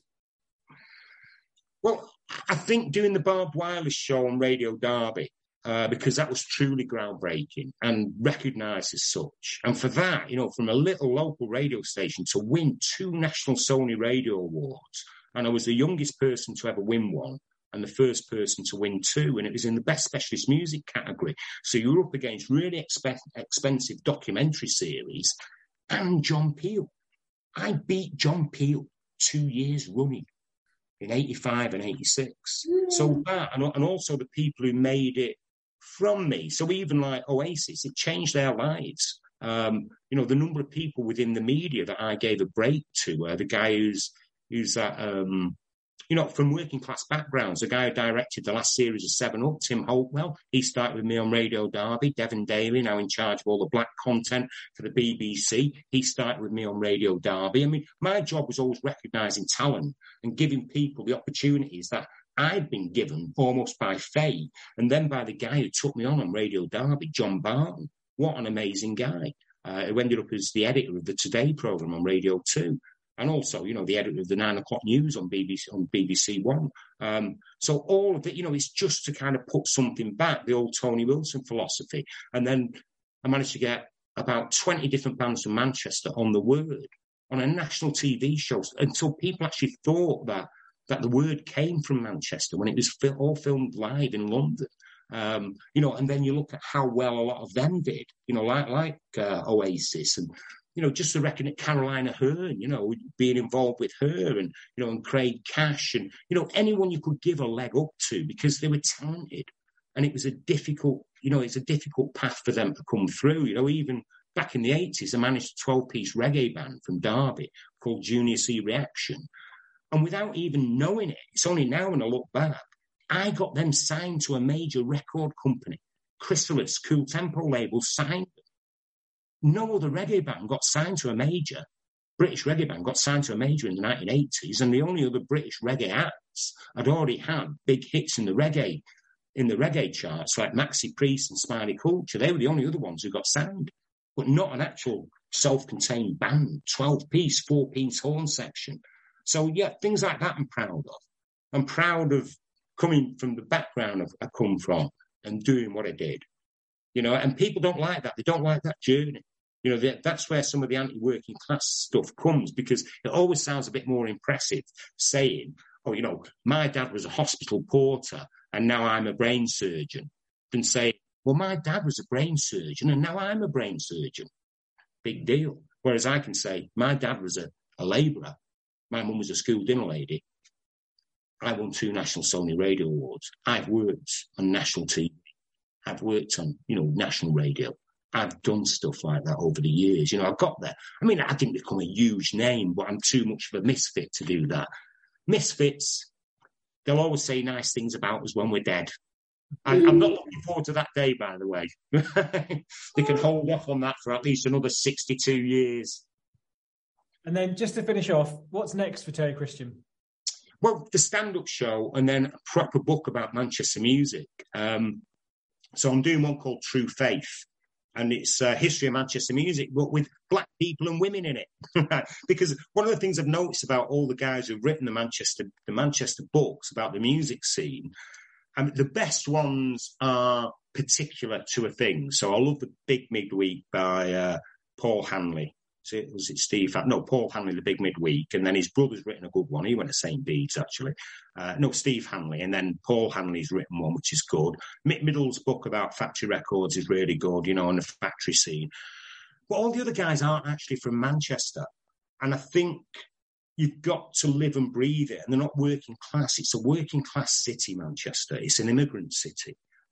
Well, I think doing the Barbed Wireless show on Radio Derby, because that was truly groundbreaking and recognised as such. And for that, you know, from a little local radio station to win 2 National Sony Radio Awards, and I was the youngest person to ever win one and the first person to win 2, and it was in the Best Specialist Music category. So you were up against really expensive documentary series and John Peel. I beat John Peel 2 years running in 85 and 86. So that, and also the people who made it from me. So even like Oasis, it changed their lives. You know, the number of people within the media that I gave a break to, the guy who's you know, from working class backgrounds, the guy who directed the last series of 7 Up, Tim Hopewell, he started with me on Radio Derby. Devon Daly, now in charge of all the black content for the BBC, he started with me on Radio Derby. I mean, my job was always recognising talent and giving people the opportunities that I'd been given almost by fate, and then by the guy who took me on Radio Derby, John Barton. What an amazing guy. Who ended up as the editor of the Today programme on Radio 2. And also, you know, the editor of the 9 o'clock news on BBC One. So all of it, you know, it's just to kind of put something back, the old Tony Wilson philosophy. And then I managed to get about 20 different bands from Manchester on The Word, on a national TV show, until people actually thought that the Word came from Manchester when it was all filmed live in London. You know, and then you look at how well a lot of them did, you know, like Oasis and, you know, just to reckon at Carolina Hearn, you know, being involved with her and, you know, and Craig Cash and, you know, anyone you could give a leg up to because they were talented. And it was a difficult path for them to come through. You know, even back in the 80s, I managed a 12-piece reggae band from Derby called Junior C Reaction. And without even knowing it, it's only now when I look back, I got them signed to a major record company. Chrysalis, Cool Tempo label signed them. No other reggae band got signed to a major. British reggae band got signed to a major in the 1980s, and the only other British reggae acts had already had big hits in the reggae charts, like Maxi Priest and Smiley Culture. They were the only other ones who got signed, but not an actual self-contained band, 12-piece, 4-piece horn section. So, yeah, things like that I'm proud of. I'm proud of coming from the background I come from and doing what I did. You know, and people don't like that. They don't like that journey. You know, that's where some of the anti-working class stuff comes, because it always sounds a bit more impressive saying, oh, you know, my dad was a hospital porter and now I'm a brain surgeon, than say, well, my dad was a brain surgeon and now I'm a brain surgeon. Big deal. Whereas I can say, my dad was a labourer. My mum was a school dinner lady. I won 2 National Sony Radio Awards. I've worked on national TV. I've worked on, you know, national radio. I've done stuff like that over the years. You know, I've got there. I mean, I didn't become a huge name, but I'm too much of a misfit to do that. Misfits, they'll always say nice things about us when we're dead. I'm not looking forward to that day, by the way. They can hold off on that for at least another 62 years. And then just to finish off, what's next for Terry Christian? Well, the stand-up show and then a proper book about Manchester music. So I'm doing one called True Faith, and it's history of Manchester music, but with black people and women in it. Because one of the things I've noticed about all the guys who've written the Manchester books about the music scene, the best ones are particular to a thing. So I love The Big Midweek by Paul Hanley. Was it Steve? No, Paul Hanley, The Big Midweek. And then his brother's written a good one. He went to St. Bede's, actually. No, Steve Hanley. And then Paul Hanley's written one, which is good. Mick Middle's book about factory records is really good, you know, and the factory scene. But all the other guys aren't actually from Manchester. And I think you've got to live and breathe it. And they're not working class. It's a working class city, Manchester. It's an immigrant city.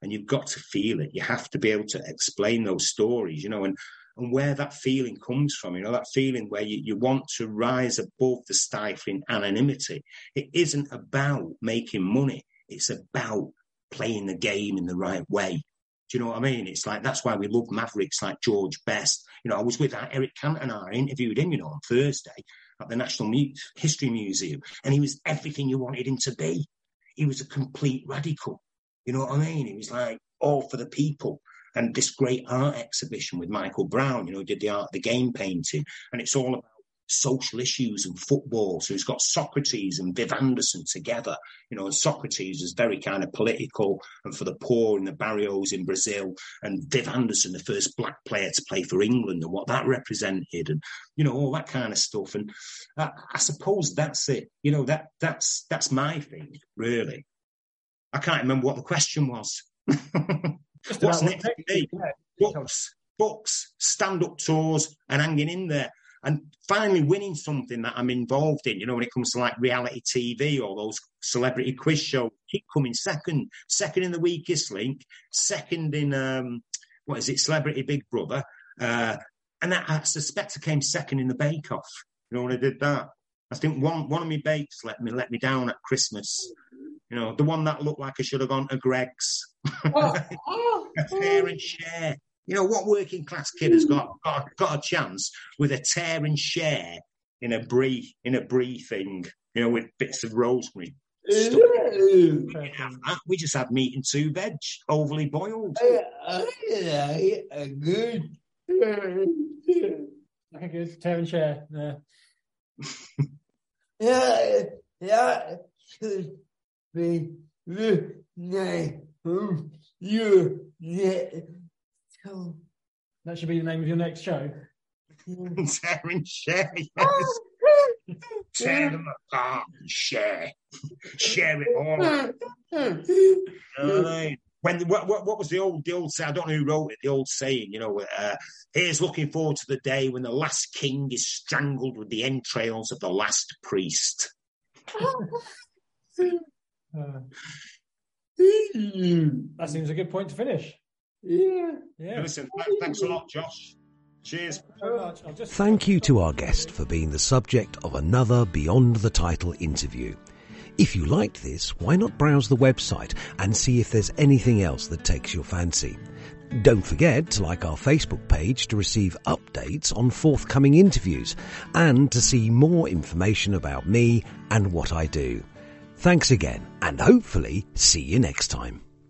and you've got to feel it. You have to be able to explain those stories, and where that feeling comes from, that feeling where you want to rise above the stifling anonymity. It isn't about making money. It's about playing the game in the right way. Do you know what I mean? It's like, that's why we love mavericks like George Best. I was with Eric Cantona. I interviewed him, on Thursday at the National History Museum, and he was everything you wanted him to be. He was a complete radical. You know what I mean? He was like all for the people. And this great art exhibition with Michael Brown, did the art of the game painting. And it's all about social issues and football. So he's got Socrates and Viv Anderson together, and Socrates is very kind of political and for the poor in the barrios in Brazil, and Viv Anderson, the first black player to play for England, and what that represented, and, all that kind of stuff. And I suppose that's it. That's my thing, really. I can't remember what the question was. What's next for me? Books, stand-up tours, and hanging in there. And finally winning something that I'm involved in, when it comes to like reality TV or those celebrity quiz shows. Keep coming second in The Weakest Link, second in, Celebrity Big Brother. And I suspect I came second in the Bake Off, when I did that. I think one of my bakes let me down at Christmas. The one that looked like I should have gone to Greg's. A tear and share. What working class kid has got a chance with a tear and share in a brie thing, with bits of rosemary. We just had meat and 2 veg, overly boiled. Good. Like a good tear and share. Yeah. Should be the name of your That should be the name of your next show. Tear and share, yes. Tear them apart and share. Share it all. What was the old saying? I don't know who wrote it, the old saying, here's looking forward to the day when the last king is strangled with the entrails of the last priest. That seems a good point to finish. Yeah. Listen, thanks a lot, Josh. Cheers. Thank you to our guest for being the subject of another Beyond the Title interview. If you liked this, why not browse the website and see if there's anything else that takes your fancy. Don't forget to like our Facebook page to receive updates on forthcoming interviews and to see more information about me and what I do. Thanks again, and hopefully see you next time.